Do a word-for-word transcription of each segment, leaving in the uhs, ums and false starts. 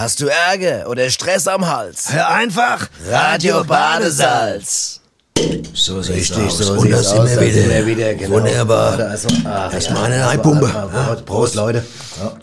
Hast du Ärger oder Stress am Hals? Hör einfach Radio Badesalz. So sieht's Richtig, aus. so Und sieht's das sind aus, wir da wieder. sind wir wieder, genau. Wunderbar. Da ist, ach, Erstmal ja. eine Einpumpe. Prost, Prost, Leute. Ja.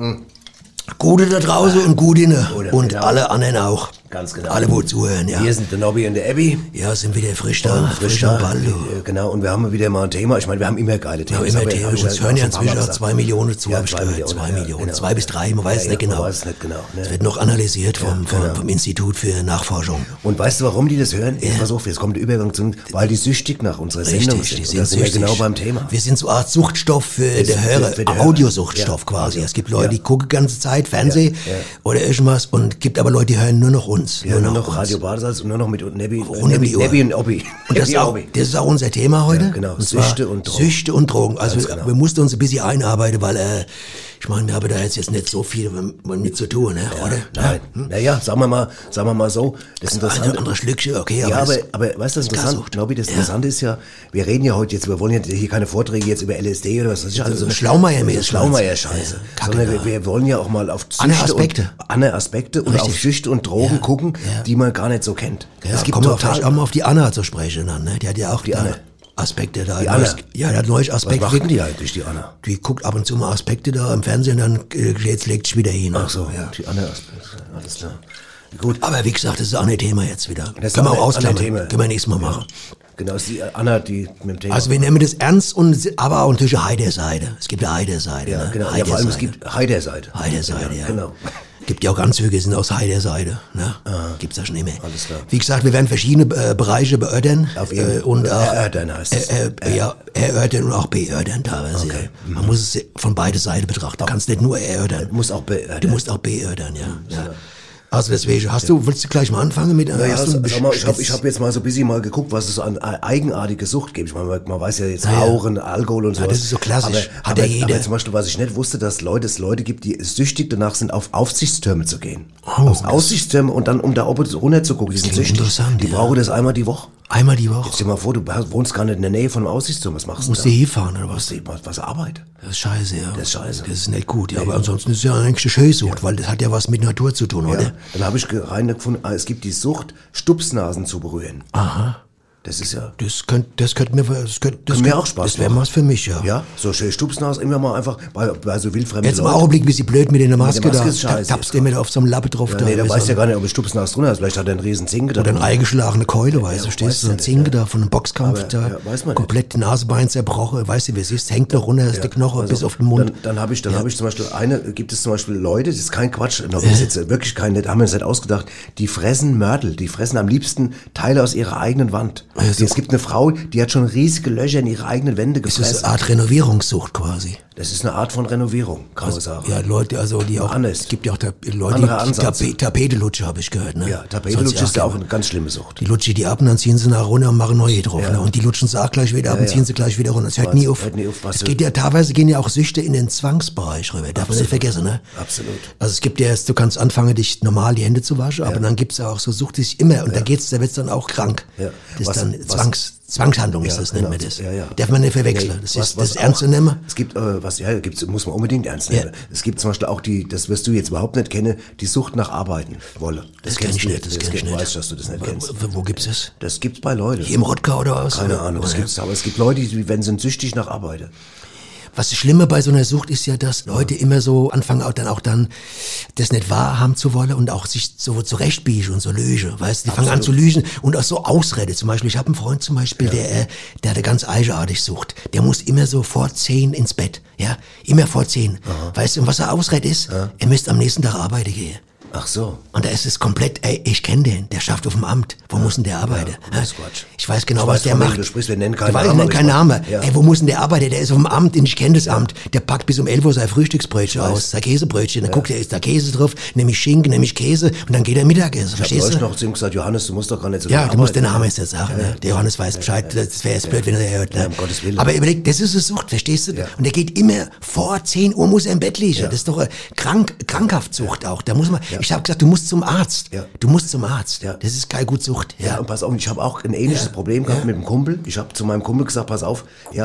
Gute da draußen und gut inne. Gute, Und genau. alle anderen auch. Ganz genau. Alle, wo zuhören, ja. Wir sind der Nobby und der Abby. Ja, sind wieder frisch da. Frisch am da. Ball, du. Äh, Genau, und wir haben wieder mal ein Thema. Ich meine, wir haben immer geile Themen. Ja, immer Aber Themen. hab ich Uns ja hören ja schon ein paar Mal inzwischen auch gesagt. zwei Millionen zu, Ja, hab ich zwei gehört. Millionen, Zwei ja, Millionen. genau. Zwei bis drei, man weiß Ja, nicht ja, genau. man weiß es nicht genau. Ne? Das wird noch analysiert vom, vom, genau. vom Institut für Nachforschung. Und weißt du, warum die das hören? Ja. Pass auf, jetzt kommt der Übergang zu, weil die süchtig nach unserer Sendung Richtig, die sind. sind Und da sind wir süchtig. genau beim Thema. Wir sind so eine Art Suchtstoff für sind den Hörer, für- für den Hörer. Audiosuchtstoff Ja, quasi. Audio. Es gibt Leute, Ja. die gucken die ganze Zeit Fernsehen Ja, ja. oder irgendwas und gibt aber Leute, die hören nur noch uns. Ja, nur noch uns. Radio Badesalz und nur noch mit Nebby, Rund um Nebby, die Uhr. Nebby und Obby. Und das Nebby ist, auch, Obby. das ist auch unser Thema heute. Ja, genau. Und zwar Süchte und Drogen. Süchte und Drogen. Also Ganz wir, genau. wir mussten uns ein bisschen einarbeiten, weil äh, ich meine, wir haben da jetzt, jetzt nicht so viel mit zu tun, ne? oder? Nein, naja, sagen wir mal, sagen wir mal so, das Ein Interessante, anderes Schlückchen, okay, ja, aber, aber, das, aber weißt du, das Interessante, Klarsucht. Nobby, das Ja. Interessante ist ja, wir reden ja heute jetzt, wir wollen ja hier keine Vorträge jetzt über L S D oder was weiß ich, also So Schlaumeier-mäßig. Schlaumeier-Scheiße, Ja, Kacke sondern da. wir, wir wollen ja auch mal auf Andere Süchte Aspekte. und, andere Aspekte und Richtig. auf Süchte und Drogen Ja, gucken, ja. die man gar nicht so kennt. ja, es gibt kommen wir total, vielleicht auch mal auf die Anna zu sprechen dann, ne? Die hat ja auch die da Anna. Aspekte da. Die Neues- Anna. Ja, die hat neue was Aspekte. machen die eigentlich, die Anna? Die guckt ab und zu mal Aspekte da im Fernsehen, dann äh, jetzt legt sich wieder hin. Ach so, ja. die Anna Aspekte, alles klar. Gut. Aber wie gesagt, das ist auch ein Thema jetzt wieder. Das ist Können wir auch auch ein- ausklammern. ein Thema. Können wir nächstes Mal machen. Genau, ist die Anna, die mit dem Thema. Also wir nehmen das ernst und aber auch natürlich eine Heiderseite. Es gibt eine Heiderseite. ja, ne? genau. Ja, vor allem, es Heiderseite. gibt Heiderseite. Heiderseite, ja. Genau. Gibt ja auch Anzüge, sind aus Heiderseite. Ne? Gibt's ja schon immer. Alles klar. Wie gesagt, wir werden verschiedene äh, Bereiche beörtern. Auf jeden äh, und auch, erörtern heißt es. Äh, äh, ja, erörtern und auch beörtern teilweise. Okay. Ja. Man muss es von beide Seiten betrachten. Du kannst nicht nur erörtern. Muss auch beörtern. Du musst auch beörtern, ja. ja. Also deswegen, hast du, willst du gleich mal anfangen mit? Ja, ja, hast du sag mal, ich habe Spitz- ich hab jetzt mal so ein bisschen mal geguckt, was es so an eigenartige Sucht gibt. Ich meine, man weiß ja jetzt Rauchen, Alkohol und so. das ist so klassisch. Aber, Hat aber, ja jeder. aber zum Beispiel, was ich nicht wusste, dass Leute, es Leute gibt, die süchtig danach sind, auf Aufsichtstürme zu gehen. Oh, Auf das- Aussichtstürme und dann, um da oben runter zu gucken. Die sind klingt süchtig. interessant, Die ja. brauchen das einmal die Woche. Einmal die Woche. Stell dir mal vor, du wohnst gar nicht in der Nähe von einem Aussichtsturm. Was machst du Musst da? du hinfahren oder was? Was, was Arbeit? Das ist scheiße, ja. Das ist scheiße. Das ist nicht gut, ja. Aber ansonsten ist es ja eigentlich eine Schönsucht, weil das hat ja was mit Natur zu tun, Ja. oder? Dann habe ich reingefunden, ah, es gibt die Sucht, Stupsnasen zu berühren. Aha. Das ist ja... Das könnte, das könnte mir, das könnte, das Kann mir könnte- auch Spaß Das wäre machen. was für mich, ja. Ja, so schön Stupsnase, immer mal einfach bei, bei so wildfremden Jetzt im Leuten. Augenblick, wie sie blöd mit der Maske, Maske da, ist da scheiße. tappst du immer auf so einem Lappe drauf. Ja, da, nee, der wie weiß so ja gar nicht, ob es Stupsnase drunter ist. Vielleicht hat er einen riesen Zinke da Oder eine drin. eingeschlagene Keule, weißt du, weiß stehst du, so ja ein nicht, Zinke ja. da von einem Boxkampf Aber, da, ja, weiß man komplett die Nasebein zerbrochen, weißt du, wie es ist, hängt noch runter, ist der Knochen Also, bis auf den Mund. Dann, dann habe ich, dann habe ich zum Beispiel eine, gibt es zum Beispiel Leute, das ist kein Quatsch, noch bis jetzt wirklich kein, das haben wir uns nicht ausgedacht, die fressen Mörtel, die fressen am liebsten Teile aus ihrer eigenen Wand. Also- Es gibt eine Frau, die hat schon riesige Löcher in ihre eigenen Wände Das ist gefressen. eine Art Renovierungssucht quasi. Das ist eine Art von Renovierung, kann man sagen. Ja, Leute, also die auch, Anders. es gibt ja auch da, Leute, Anderer die Ansatz. Tape, Tapetelutsche habe ich gehört, ne? Ja, Tapetelutsch ist ja auch genau. eine ganz schlimme Sucht. Die lutschen die ab und dann ziehen sie nach runter und machen neue drauf. Ne? Und die lutschen sie auch gleich wieder ab und ja. ziehen sie gleich wieder runter. Es hört Was? nie auf. Hört nie auf, was es du- geht ja, teilweise gehen ja auch Süchte in den Zwangsbereich rüber. Darf man nicht vergessen, ne? Absolut. Also es gibt ja erst, du kannst anfangen, dich normal die Hände zu waschen, aber dann gibt's ja auch so Sucht, die sich immer, und da geht's, da wird's dann auch krank. Ja. Das Was- ist dann was- Zwangs, Zwangshandlung ist Ja, das, nennt man genau. das. Ja, ja. Darf man nicht verwechseln. Nee, das was- ist, was das ist ernst zu auch- nehmen. Es gibt, äh, was, ja, gibt's, muss man unbedingt ernst nehmen. Ja. Es gibt zum Beispiel auch die, das wirst du jetzt überhaupt nicht kennen, die Sucht nach Arbeiten wolle. Das kenn kennst ich du nicht, das kenn ich Du nicht. weißt, dass du das nicht kennst. Wo, wo gibt's das? Das gibt's bei Leuten. Hier im Rottgau oder was? Keine Oder- Ahnung, das oder- gibt's, aber es gibt Leute, die, wenn sind süchtig nach Arbeiten. Was das Schlimme bei so einer Sucht ist ja, dass Leute immer so anfangen, auch dann auch dann das nicht wahrhaben zu wollen und auch sich so zurechtbiegen und so lügen, weißt du? Die fangen an zu lügen und auch so Ausrede. Zum Beispiel, ich habe einen Freund zum Beispiel, der, äh, der hatte ganz eigenartig Sucht. Der muss immer so vor zehn ins Bett, ja? Immer vor zehn. Weißt du, und was er Ausrede ist? Er müsste am nächsten Tag arbeiten gehen. Ach so. Und da ist es komplett, ey, ich kenne den, der schafft auf dem Amt. Wo muss denn der arbeiten? Ja, das ist Quatsch. Ich weiß genau, Ich was weiß, der von wem macht. du sprichst, wir nennen keinen Ich weiß, Namen, ich nenne aber keinen ich Namen. weiß, ja. Ey, wo muss denn der arbeiten? Der ist auf dem Amt und ich kenne das Amt. Der packt bis um elf Uhr sein Frühstücksbrötchen aus, sein Käsebrötchen. Dann guckt er, ist da Käse drauf, nämlich Schinken, nämlich Käse und dann geht er Mittagessen. Ich habe Verstehst neulich du? noch zu ihm gesagt, Johannes, du musst doch gar nicht so Ja, viel du musst den arbeiten. Namen jetzt nicht sagen. Ne? Der Johannes weiß Bescheid. Das wäre jetzt blöd, wenn er das hört. Ne? Ja, um Gottes Willen. Aber überleg, das ist eine Sucht, verstehst du? Ja. Und der geht immer vor zehn Uhr muss er im Bett liegen. Ja. Das ist doch eine krank, Krankhaftsucht auch. Da muss man. Ich habe gesagt, du musst zum Arzt. Ja. Du musst zum Arzt. Ja. Das ist keine Gutsucht. Ja, und pass auf, ich habe auch ein ähnliches Ja. Problem gehabt Ja. mit dem Kumpel. Ich habe zu meinem Kumpel gesagt, pass auf, ja,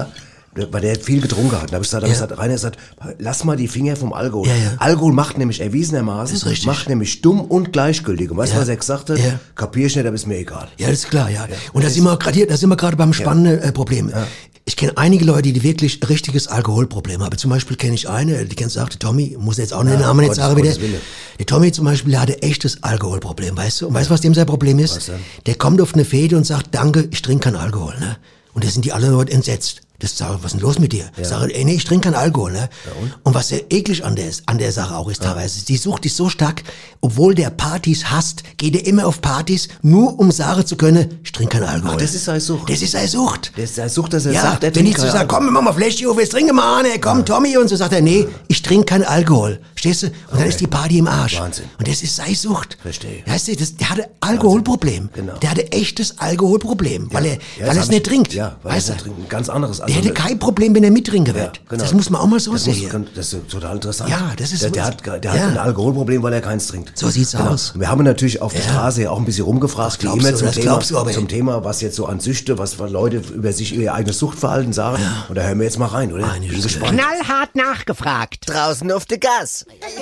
weil der viel getrunken hat. Da habe ich gesagt, hab Ja. ich gesagt, Rainer sagt, lass mal die Finger vom Alkohol. Ja, ja. Alkohol macht nämlich erwiesenermaßen, Das ist richtig. macht nämlich dumm und gleichgültig. Und weißt du, Ja. was er gesagt hat? Ja. Kapier ich nicht, aber ist mir egal. Ja, das ist klar, ja. Und da sind wir gerade hier, da sind wir gerade beim spannenden äh, Problem. Ich kenne einige Leute, die wirklich ein richtiges Alkoholproblem haben. Zum Beispiel kenne ich eine, die kennst du auch, der Tommy, muss jetzt auch den Namen nicht Gottes- sagen wieder. Gottes Wille. Der Tommy zum Beispiel, der hatte echtes Alkoholproblem, weißt du? Und weißt du, was dem sein Problem ist? Was denn? Der kommt auf eine Fete und sagt, danke, ich trinke keinen Alkohol, ne? Und da sind die alle Leute entsetzt. Das sage, was ist denn los mit dir? Ich sage, ey, nee, ich trinke keinen Alkohol, ne? und? Und was sehr eklig an der, an der Sache auch ist teilweise, die Sucht ist so stark, obwohl der Partys hasst, geht er immer auf Partys, nur um sagen zu können, ich trinke keinen Alkohol. Ach, das ist seine Sucht. Das ist seine Sucht. Der ist der Sucht, dass er Ja, sagt, er wenn ich trinkt so keinen sage, Alkohol. komm, wir machen mal Fläschchen auf, jetzt trinken wir mal an, komm, Tommy, und so sagt er, nee, ich trinke keinen Alkohol. Verstehst du? Und dann ist die Party im Arsch. Wahnsinn. Und das ist seine Sucht. Verstehe. Weißt du, das, der hatte Alkoholproblem. Genau. Der hatte echtes Alkoholproblem, weil er, Ja, weil das er es hab nicht ich- trinkt. Ja, weil weißt er du? trinkt ein ganz anderes. Der Also, hätte kein Problem, wenn er mittrinken wird. genau. Das muss man auch mal so das, sehen. muss, das ist total interessant. Ja, das ist der, so- der hat, der ja. hat ein Alkoholproblem, weil er keins trinkt. So sieht's Genau. aus. Wir haben natürlich auf der Ja. Straße ja auch ein bisschen rumgefragt, Das glaubst wie immer du, zum das Thema, glaubst du aber. zum Thema, was jetzt so an Süchte, was Leute über sich ihr eigenes Suchtverhalten sagen. Und da hören wir jetzt mal rein, oder? Einiges Bin gespannt. Knallhart nachgefragt. Draußen auf der Gas.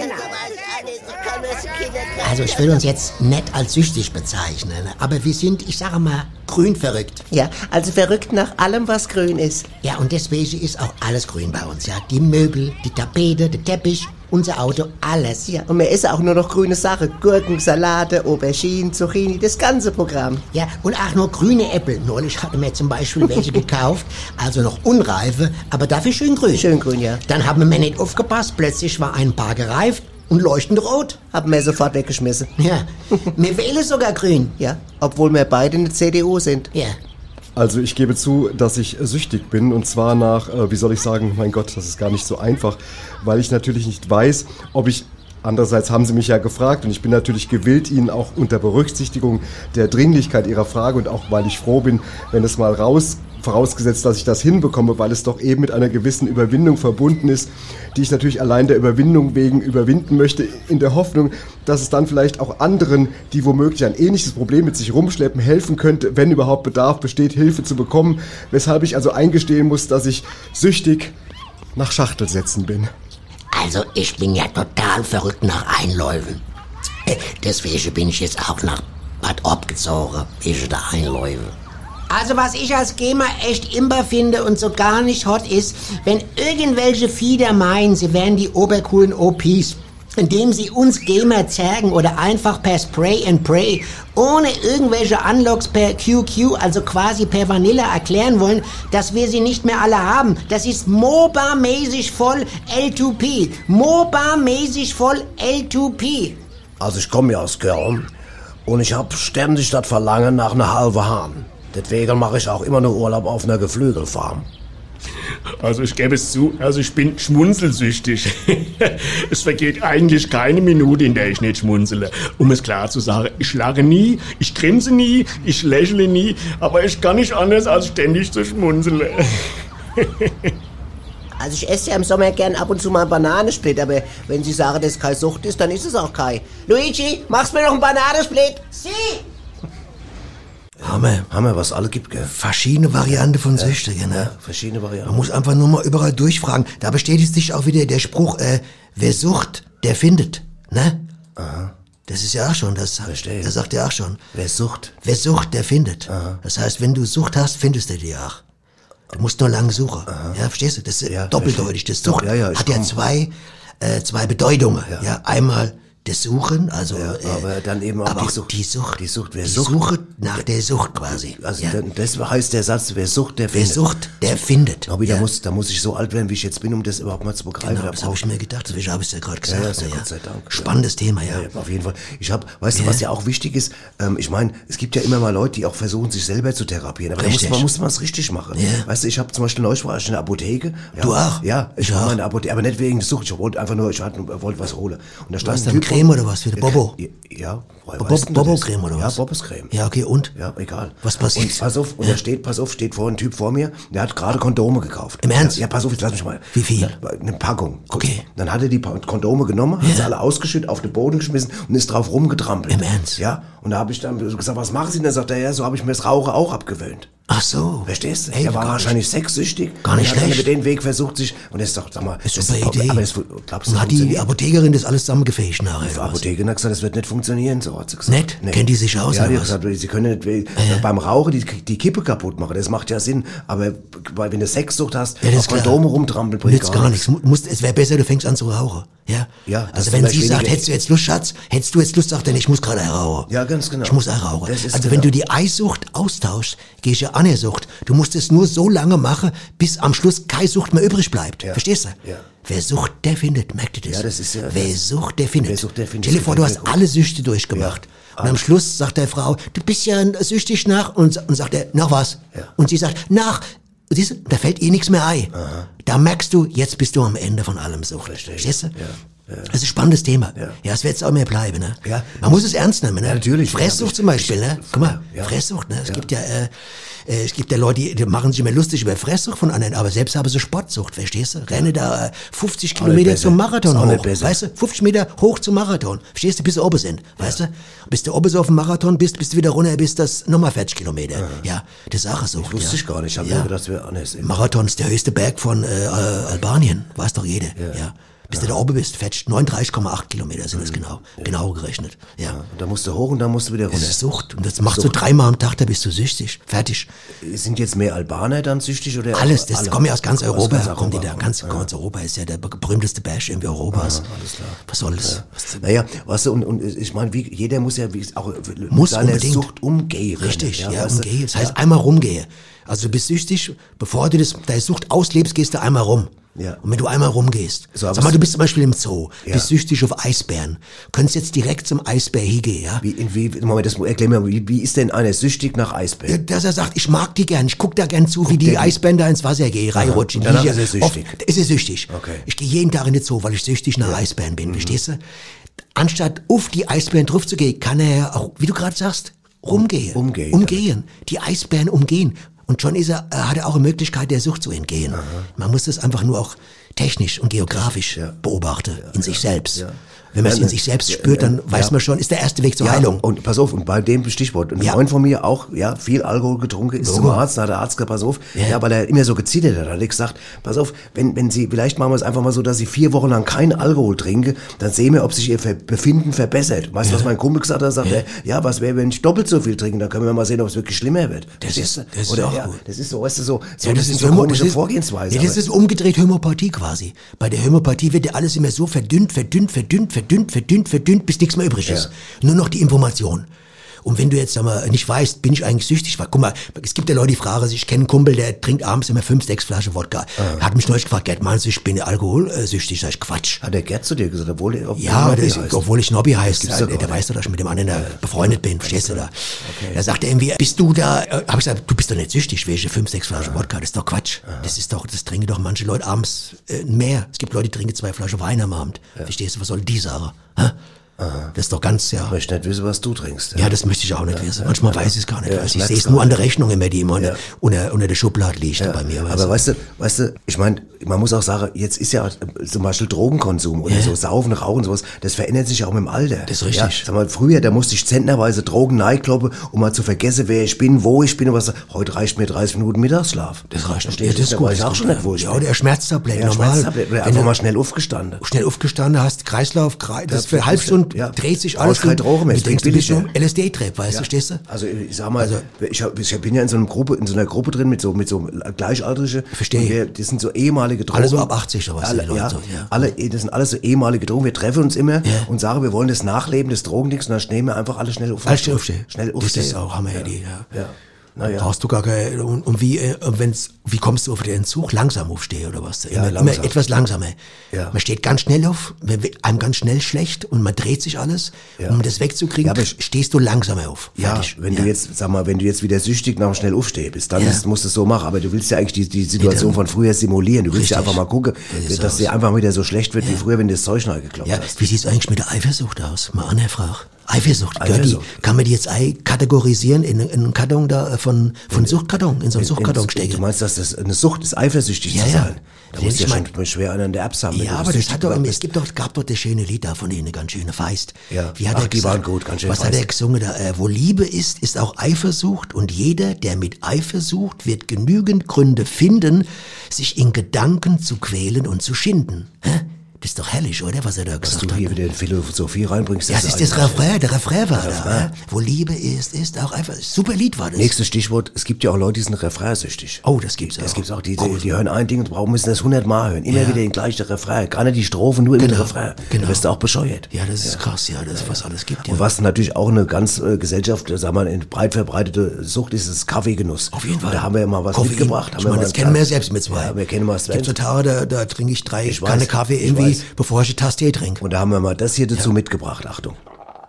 Also ich will uns jetzt nicht als süchtig bezeichnen, aber wir sind, ich sage mal, grün verrückt. Ja, also verrückt nach allem, was grün ist. Ja, und deswegen ist auch alles grün bei uns, ja. Die Möbel, die Tapete, der Teppich, unser Auto, alles. Ja, und wir essen auch nur noch grüne Sachen. Gurken, Salate, Auberginen, Zucchini, das ganze Programm. Ja, und auch nur grüne Äpfel. Neulich hatten wir zum Beispiel welche gekauft, also noch unreife, aber dafür schön grün. Schön grün, ja. Dann haben wir nicht aufgepasst, plötzlich war ein paar gereift und leuchtend rot. Haben wir sofort weggeschmissen. Ja, wir wählen sogar grün. Ja, obwohl wir beide in der C D U sind. Ja. Also ich gebe zu, dass ich süchtig bin und zwar nach, äh, wie soll ich sagen, mein Gott, das ist gar nicht so einfach, weil ich natürlich nicht weiß, ob ich, andererseits haben Sie mich ja gefragt und ich bin natürlich gewillt, Ihnen auch unter Berücksichtigung der Dringlichkeit Ihrer Frage und auch weil ich froh bin, wenn es mal raus, vorausgesetzt, dass ich das hinbekomme, weil es doch eben mit einer gewissen Überwindung verbunden ist, die ich natürlich allein der Überwindung wegen überwinden möchte, in der Hoffnung, dass es dann vielleicht auch anderen, die womöglich ein ähnliches Problem mit sich rumschleppen, helfen könnte, wenn überhaupt Bedarf besteht, Hilfe zu bekommen, weshalb ich also eingestehen muss, dass ich süchtig nach Schachtelsätzen bin. Also ich bin ja total verrückt nach Einläufen. Äh, Deswegen bin ich jetzt auch nach Bad Orb gezogen, wegen der Einläufe. Also was ich als Gamer echt imber finde und so gar nicht hot ist, wenn irgendwelche Fieder meinen, sie wären die obercoolen O Ps, indem sie uns Gamer zergen oder einfach per Spray and Pray, ohne irgendwelche Unlocks per Q Q, also quasi per Vanilla erklären wollen, dass wir sie nicht mehr alle haben. Das ist MOBA-mäßig voll L zwei P. MOBA-mäßig voll L zwei P. Also ich komme ja aus Köln und ich habe ständig das Verlangen nach einer halben Hahn. Deswegen mache ich auch immer nur Urlaub auf einer Geflügelfarm. Also ich gebe es zu, also ich bin schmunzelsüchtig. Es vergeht eigentlich keine Minute, in der ich nicht schmunzele. Um es klar zu sagen, ich lache nie, ich grinse nie, ich lächle nie, aber ich kann nicht anders, als ständig zu schmunzeln. Also ich esse ja im Sommer gern ab und zu mal einen Bananensplit, aber wenn Sie sagen, dass es keine Sucht ist, dann ist es auch kein. Luigi, machst mir noch einen Bananensplit? Sie! Hammer. Hammer, was alle gibt, gell? Verschiedene Varianten von Süchtigen, ne? Ja, verschiedene Varianten. Man muss einfach nur mal überall durchfragen. Da bestätigt sich auch wieder der Spruch, äh, wer sucht, der findet, ne? Aha. Das ist ja auch schon, das, Verstehe. das sagt er auch schon. Wer sucht? Wer sucht, der findet. Aha. Das heißt, wenn du Sucht hast, findest du die auch. Du musst nur lang suchen. Ja, verstehst du? Das ist Ja, doppeldeutig. Das Sucht Ja, ja, ich hat ja komm. zwei, äh, zwei Bedeutungen. Ja. Ja. einmal das Suchen, also Ja, äh, aber dann eben auch aber die auch Sucht. die Sucht. Die Sucht, wer die sucht- Suche nach der Sucht quasi. Also ja. das heißt der Satz, wer sucht, der Wer findet. sucht, der findet. Nobby, ja. da, muss, da muss ich so alt werden, wie ich jetzt bin, um das überhaupt mal zu begreifen. Genau, Da das brauch- habe ich mir gedacht, deswegen habe ich es ja gerade gesagt. Ja, ja, ist ja na Gott sei Dank. Spannendes Thema, ja. Ja, auf jeden Fall. Ich habe, weißt du, Ja. was ja auch wichtig ist? Ähm, ich meine, es gibt ja immer mal Leute, die auch versuchen, sich selber zu therapieren. Aber da muss Richtig. man muss man es richtig machen. Ja. Weißt du, ich habe zum Beispiel neulich war ich in der Apotheke. Ja, Du auch? Ja, ich Ich war auch. mal in der Apotheke, aber nicht wegen der Sucht. Ich wollte einfach nur, ich hatte, wollte was holen. Und da stand hast ein dann Typ Creme vor- oder was für die Bobo? Ja, ja woher Bobo- weißt denn du das? Bobo-Creme oder was? Ja, Bobbescreme. Ja, okay, und? Ja, egal. Was passiert? Und pass auf, und da steht, pass auf, steht vor ein Typ vor mir, der hat gerade Kondome gekauft. Im Ernst? Ja, ja, pass auf, jetzt lass mich mal. Wie viel? Ja, eine Packung. Guck. Okay. Dann hat er die Pa- Kondome genommen, hat sie alle ausgeschüttet, auf den Boden geschmissen und ist drauf rumgetrampelt. Im Ernst? Ja. Und da habe ich dann gesagt, was machen Sie denn? Da sagt er, ja, so habe ich mir das Rauchen auch abgewöhnt. Ach so. Verstehst du? Ey, der war gar wahrscheinlich sexsüchtig. Gar nicht und hat dann schlecht. über den Weg versucht sich, und das ist doch, sag mal, Das ist das eine super Idee. aber das, glaubst du, Und hat die funktioniert? Apothekerin das alles zusammengefähigt nachher? Die oder was? Apothekerin hat gesagt, das wird nicht funktionieren, so hat sie gesagt. Nicht? Kennt die sich aus, Ja, oder die hat was? gesagt, sie können nicht beim Rauchen die, die Kippe kaputt machen, das macht ja Sinn, aber weil wenn du Sexsucht hast, Ja, das auf ist klar. Kondome rumtrampeln, bringt Nützt gar nichts. Musst, es wäre besser, du fängst an zu rauchen. Ja? Ja, das also ist wenn vielleicht sie sagt, weniger- hättest du jetzt Lust, Schatz, hättest du jetzt Lust, sagt er, ich muss gerade rauchen. Ja, ganz genau. Ich muss auch rauchen. Das ist Also genau. wenn du die Eissucht austauschst, gehst du an der Sucht. Du musst es nur so lange machen, bis am Schluss keine Sucht mehr übrig bleibt. Ja. Verstehst du? Ja. Wer sucht, der findet. Merkt ihr das? Ja, das ist ja- Wer das- sucht, der findet. Wer sucht, der findet. Stell dir vor, du Das hast gefällt mir alle Süchte durchgemacht. Ja. Und am Schluss sagt der Frau, du bist ja süchtig nach, und, und sagt er, nach was? Ja. Und sie sagt, nach. Siehst du, da fällt ihr nichts mehr ein. Da merkst du, jetzt bist du am Ende von allem Sucht. Verstehst du? Das ist ein spannendes Thema. Ja, Ja. es wird jetzt auch mehr bleiben, ne? Ja. Man muss es ernst nehmen, ne? Ja, natürlich. Fresssucht Ja, zum Beispiel, ne? Guck mal, Ja. Fresssucht, ne? Es gibt ja, äh, äh, es gibt ja Leute, die, die machen sich immer lustig über Fresssucht von anderen, aber selbst haben sie Sportsucht, verstehst du? Renne da äh, fünfzig nicht Kilometer besser. zum Marathon Ist auch nicht hoch, besser. weißt du? fünfzig Meter hoch zum Marathon, verstehst du? Bis sie oben sind, weißt du? Bis du oben so auf dem Marathon bist, bis du wieder runter bist, das nochmal vierzig Kilometer. Ja, das ist auch eine Sucht. Wusste ja. ich gar nicht, ich habe Ja. mir gedacht, wir anders sind. Marathon ist der höchste Berg von äh, äh, Albanien, weiß doch jeder. Ja. Bis du da oben bist, fetcht neununddreißig Komma acht Kilometer sind es genau, genau gerechnet. Ja. Und dann musst du hoch und dann musst du wieder Das runter. ist Sucht. Und das machst Sucht. du dreimal am Tag, da bist du süchtig. Fertig. Sind jetzt mehr Albaner dann süchtig oder? Alles, das alle? kommen ja aus ganz Europa. Aus ganz kommen die Europa. da. Ganz, ganz Europa ist ja der berühmteste Bash irgendwie Europas. alles klar. Was soll das? Was, Naja, weißt du, und, und ich meine, wie, jeder muss ja wie, auch mit Muss seiner unbedingt. Sucht umgehen. Richtig, ja, weißt du? umgehe. Das heißt, einmal rumgehe. Also du bist süchtig, bevor du das, deine Sucht auslebst, gehst du einmal rum. Ja. Und wenn du einmal rumgehst, So, aber sag mal, es- du bist zum Beispiel im Zoo, Ja. bist süchtig auf Eisbären, könntest jetzt direkt zum Eisbär hingehen, ja? Wie, in, wie, Moment, das erklär mir, wie, wie ist denn einer süchtig nach Eisbären? Dass er sagt, ich mag die gern, ich guck da gern zu, wie die der- Eisbären da ins Wasser gehen, reinrutschen. Und danach Die ist er hier süchtig. Oft, ist er süchtig. Okay. Ich gehe jeden Tag in den Zoo, weil ich süchtig nach Eisbären bin, verstehst du? Anstatt auf die Eisbären drauf zu gehen, kann er auch, wie du gerade sagst, rumgehen. Umgehen. Umgehen. Die Eisbären umgehen. Und schon ist er, äh, hat er auch eine Möglichkeit, der Sucht zu entgehen. Man muss das einfach nur auch technisch und geografisch Ja. beobachten, in sich selbst. Ja. Wenn man es Ja, in sich selbst spürt, dann ja. weiß man schon, ist der erste Weg zur Ja, Heilung. und pass auf, und bei dem Stichwort, ein Ja. Freund von mir auch, ja, viel Alkohol getrunken, ist Logo. zum Arzt, da hat der Arzt gesagt, pass auf, Ja. ja, weil er immer so gezittert hat, hat er gesagt, pass auf, wenn, wenn Sie, vielleicht machen wir es einfach mal so, dass Sie vier Wochen lang keinen Alkohol trinken, dann sehen wir, ob sich Ihr Ver Befinden verbessert. Weißt du, was mein Kumpel gesagt hat? Sagt Ja. er, ja, was wäre, wenn ich doppelt so viel trinke, dann können wir mal sehen, ob es wirklich schlimmer wird. Das Verstehst ist- du? das ist Oder, auch ja, gut. das ist so, weißt du, so, so Ja, das ist so Homo- komische das ist- Vorgehensweise. Ja, das aber- ist umgedreht Homöopathie quasi. Bei der Homöopathie wird ja alles immer so verdünnt, verdünnt, verdünnt, verdünnt, verdünnt, verdünnt, bis nichts mehr übrig ist. Nur noch die Information. Und wenn du jetzt sag mal, nicht weißt, bin ich eigentlich süchtig? Weil, guck mal, es gibt ja Leute, die fragen sich, ich kenne einen Kumpel, der trinkt abends immer fünf, sechs Flaschen Wodka. Er hat mich neulich gefragt, Gerd, meinst du, ich bin alkoholsüchtig? Sag ich, Quatsch. Hat der Gerd zu dir gesagt, obwohl er, Ja, Nobby das, heißt. obwohl ich Nobby heißt, Gibt's der, doch gar der nicht. weiß doch, dass ich mit dem anderen da befreundet bin, verstehst du da? Da sagt er irgendwie, bist du da, äh, hab ich gesagt, du bist doch nicht süchtig, welche fünf, sechs Flaschen Wodka, das ist doch Quatsch. Das ist doch, das trinken doch manche Leute abends äh, mehr. Es gibt Leute, die trinken zwei Flaschen Wein am Abend. Verstehst du, was soll die sagen? Hä? Das ist doch ganz, ja. Ich möchte nicht wissen, was du trinkst. Ja, das möchte ich auch nicht wissen. Manchmal weiß ich es gar nicht. Ja, weiß. ich Ich merk's sehe es gar nur an nicht. der Rechnung immer, die immer Ja. unter, unter der Schublade liegt bei mir. Weißt Aber du? weißt du, weißt du, ich meine, man muss auch sagen, jetzt ist ja äh, zum Beispiel Drogenkonsum oder Ja. so Saufen, Rauchen, sowas, das verändert sich auch mit dem Alter. Das ist richtig. Ja, sag mal, früher, da musste ich zentnerweise Drogen neikloppen, um mal zu vergessen, wer ich bin, wo ich bin und was. Heute reicht mir dreißig Minuten Mittagsschlaf. Das reicht Verstehst ja, du? das ist Da gut. weiß ich das auch ist schon gut. nicht, wo ich Ja, bin. oder Schmerztablette, Ja, normal. Schmerztablette, oder Wenn einfach du mal schnell aufgestanden. schnell aufgestanden hast, Kreislauf, Kre das für eine halbe Stunde Ja. dreht sich Brauchst alles. kein Drogen mehr, Du es denkst, du bringt bist nur billiger. L S D-Trip, weißt du, stehst du? Also ich sag mal, ich, hab, ich bin ja in so einer Gruppe, in so einer Gruppe drin mit so mit so Gleichaltrigen. Verstehe. Und wir, das sind so ehemalige Drogen. Alle so ab achtzig oder was, Alle, die Leute ja, so, ja. alle, das sind alles so ehemalige Drogen. Wir treffen uns immer Ja. und sagen, wir wollen das Nachleben des Drogendings und dann stehen wir einfach alle schnell auf. Alles schnell aufstehen. Schnell Das aufstehen. ist auch Hammer-Idee, ja. Ja. Naja. Brauchst du gar keine, und, und wie, äh, wenn's, wie kommst du auf den Entzug? Langsam aufstehen oder was? Ja, immer, langsam. immer etwas langsamer. Ja. Man steht ganz schnell auf, wenn wir- einem ganz schnell schlecht und man dreht sich alles. Ja. Um das wegzukriegen, Ja, aber ich- stehst du langsamer auf. Ja, Fertig. wenn ja. du jetzt, sag mal, wenn du jetzt wieder süchtig nach dem schnell aufstehen bist, dann Ja. ist, musst du es so machen. Aber du willst ja eigentlich die, die Situation dann- von früher simulieren. Du willst ja Richtig. einfach mal gucken, Das ist dass aus. dir einfach wieder so schlecht wird wie früher, wenn du das Zeug neu geklopft Ja, hast. wie sieht's eigentlich mit der Eifersucht aus? Mal an, Herr Frach. Eifersucht, gehört Eifersucht. die, kann man die jetzt ei- kategorisieren in, in einen Karton da, äh, von, von Suchtkarton, in so einen Suchtkarton Du stecken? meinst, dass das eine Sucht ist, eifersüchtig Ja, zu ja. sein? Da muss ja schon schwer einen der Apps haben. Ja, aber das hat doch, es gibt doch, gab doch das schöne Lied da von denen, ganz schöne Feist. Ja. Wie hat Ach, er die gesagt, waren gut, ganz schön was feist. hat er gesungen da? Äh, wo Liebe ist, ist auch Eifersucht und jeder, der mit Eifersucht, wird genügend Gründe finden, sich in Gedanken zu quälen und zu schinden. Hä? Das ist doch herrlich, oder, was er da Dass gesagt du hat. hier wieder in Philosophie reinbringst. Ja, das ist das Refrain, der Refrain war da. Ja? Wo Liebe ist, ist auch einfach. Super Lied war das. Nächstes Stichwort, es gibt ja auch Leute, die sind refrainsüchtig. Oh, das gibt's auch. Das gibt's auch, die, die, die hören ein Ding und brauchen, müssen das hundertmal hören. Immer Ja. wieder den gleichen Refrain. Gar nicht die Strophe, nur im Genau, Refrain. genau. Da wirst du auch bescheuert. Ja, das ist krass, ja, das, was alles gibt. Ja. Und was natürlich auch eine ganz äh, Gesellschaft, äh, sagen wir mal, eine breit verbreitete Sucht ist, ist Kaffeegenuss. Auf jeden Fall. Und da haben wir ja mal was Koffein. mitgebracht. Haben Ich wir meine, mal das einen kennen wir ja Tag- selbst mit zwei. Ja, wir kennen mal Es gibt so Tage, da, da trinke ich drei Ich Kanne weiß, Kaffee ich irgendwie, weiß. bevor ich eine Tasse Tee trinke. Und da haben wir mal das hier dazu mitgebracht. Achtung.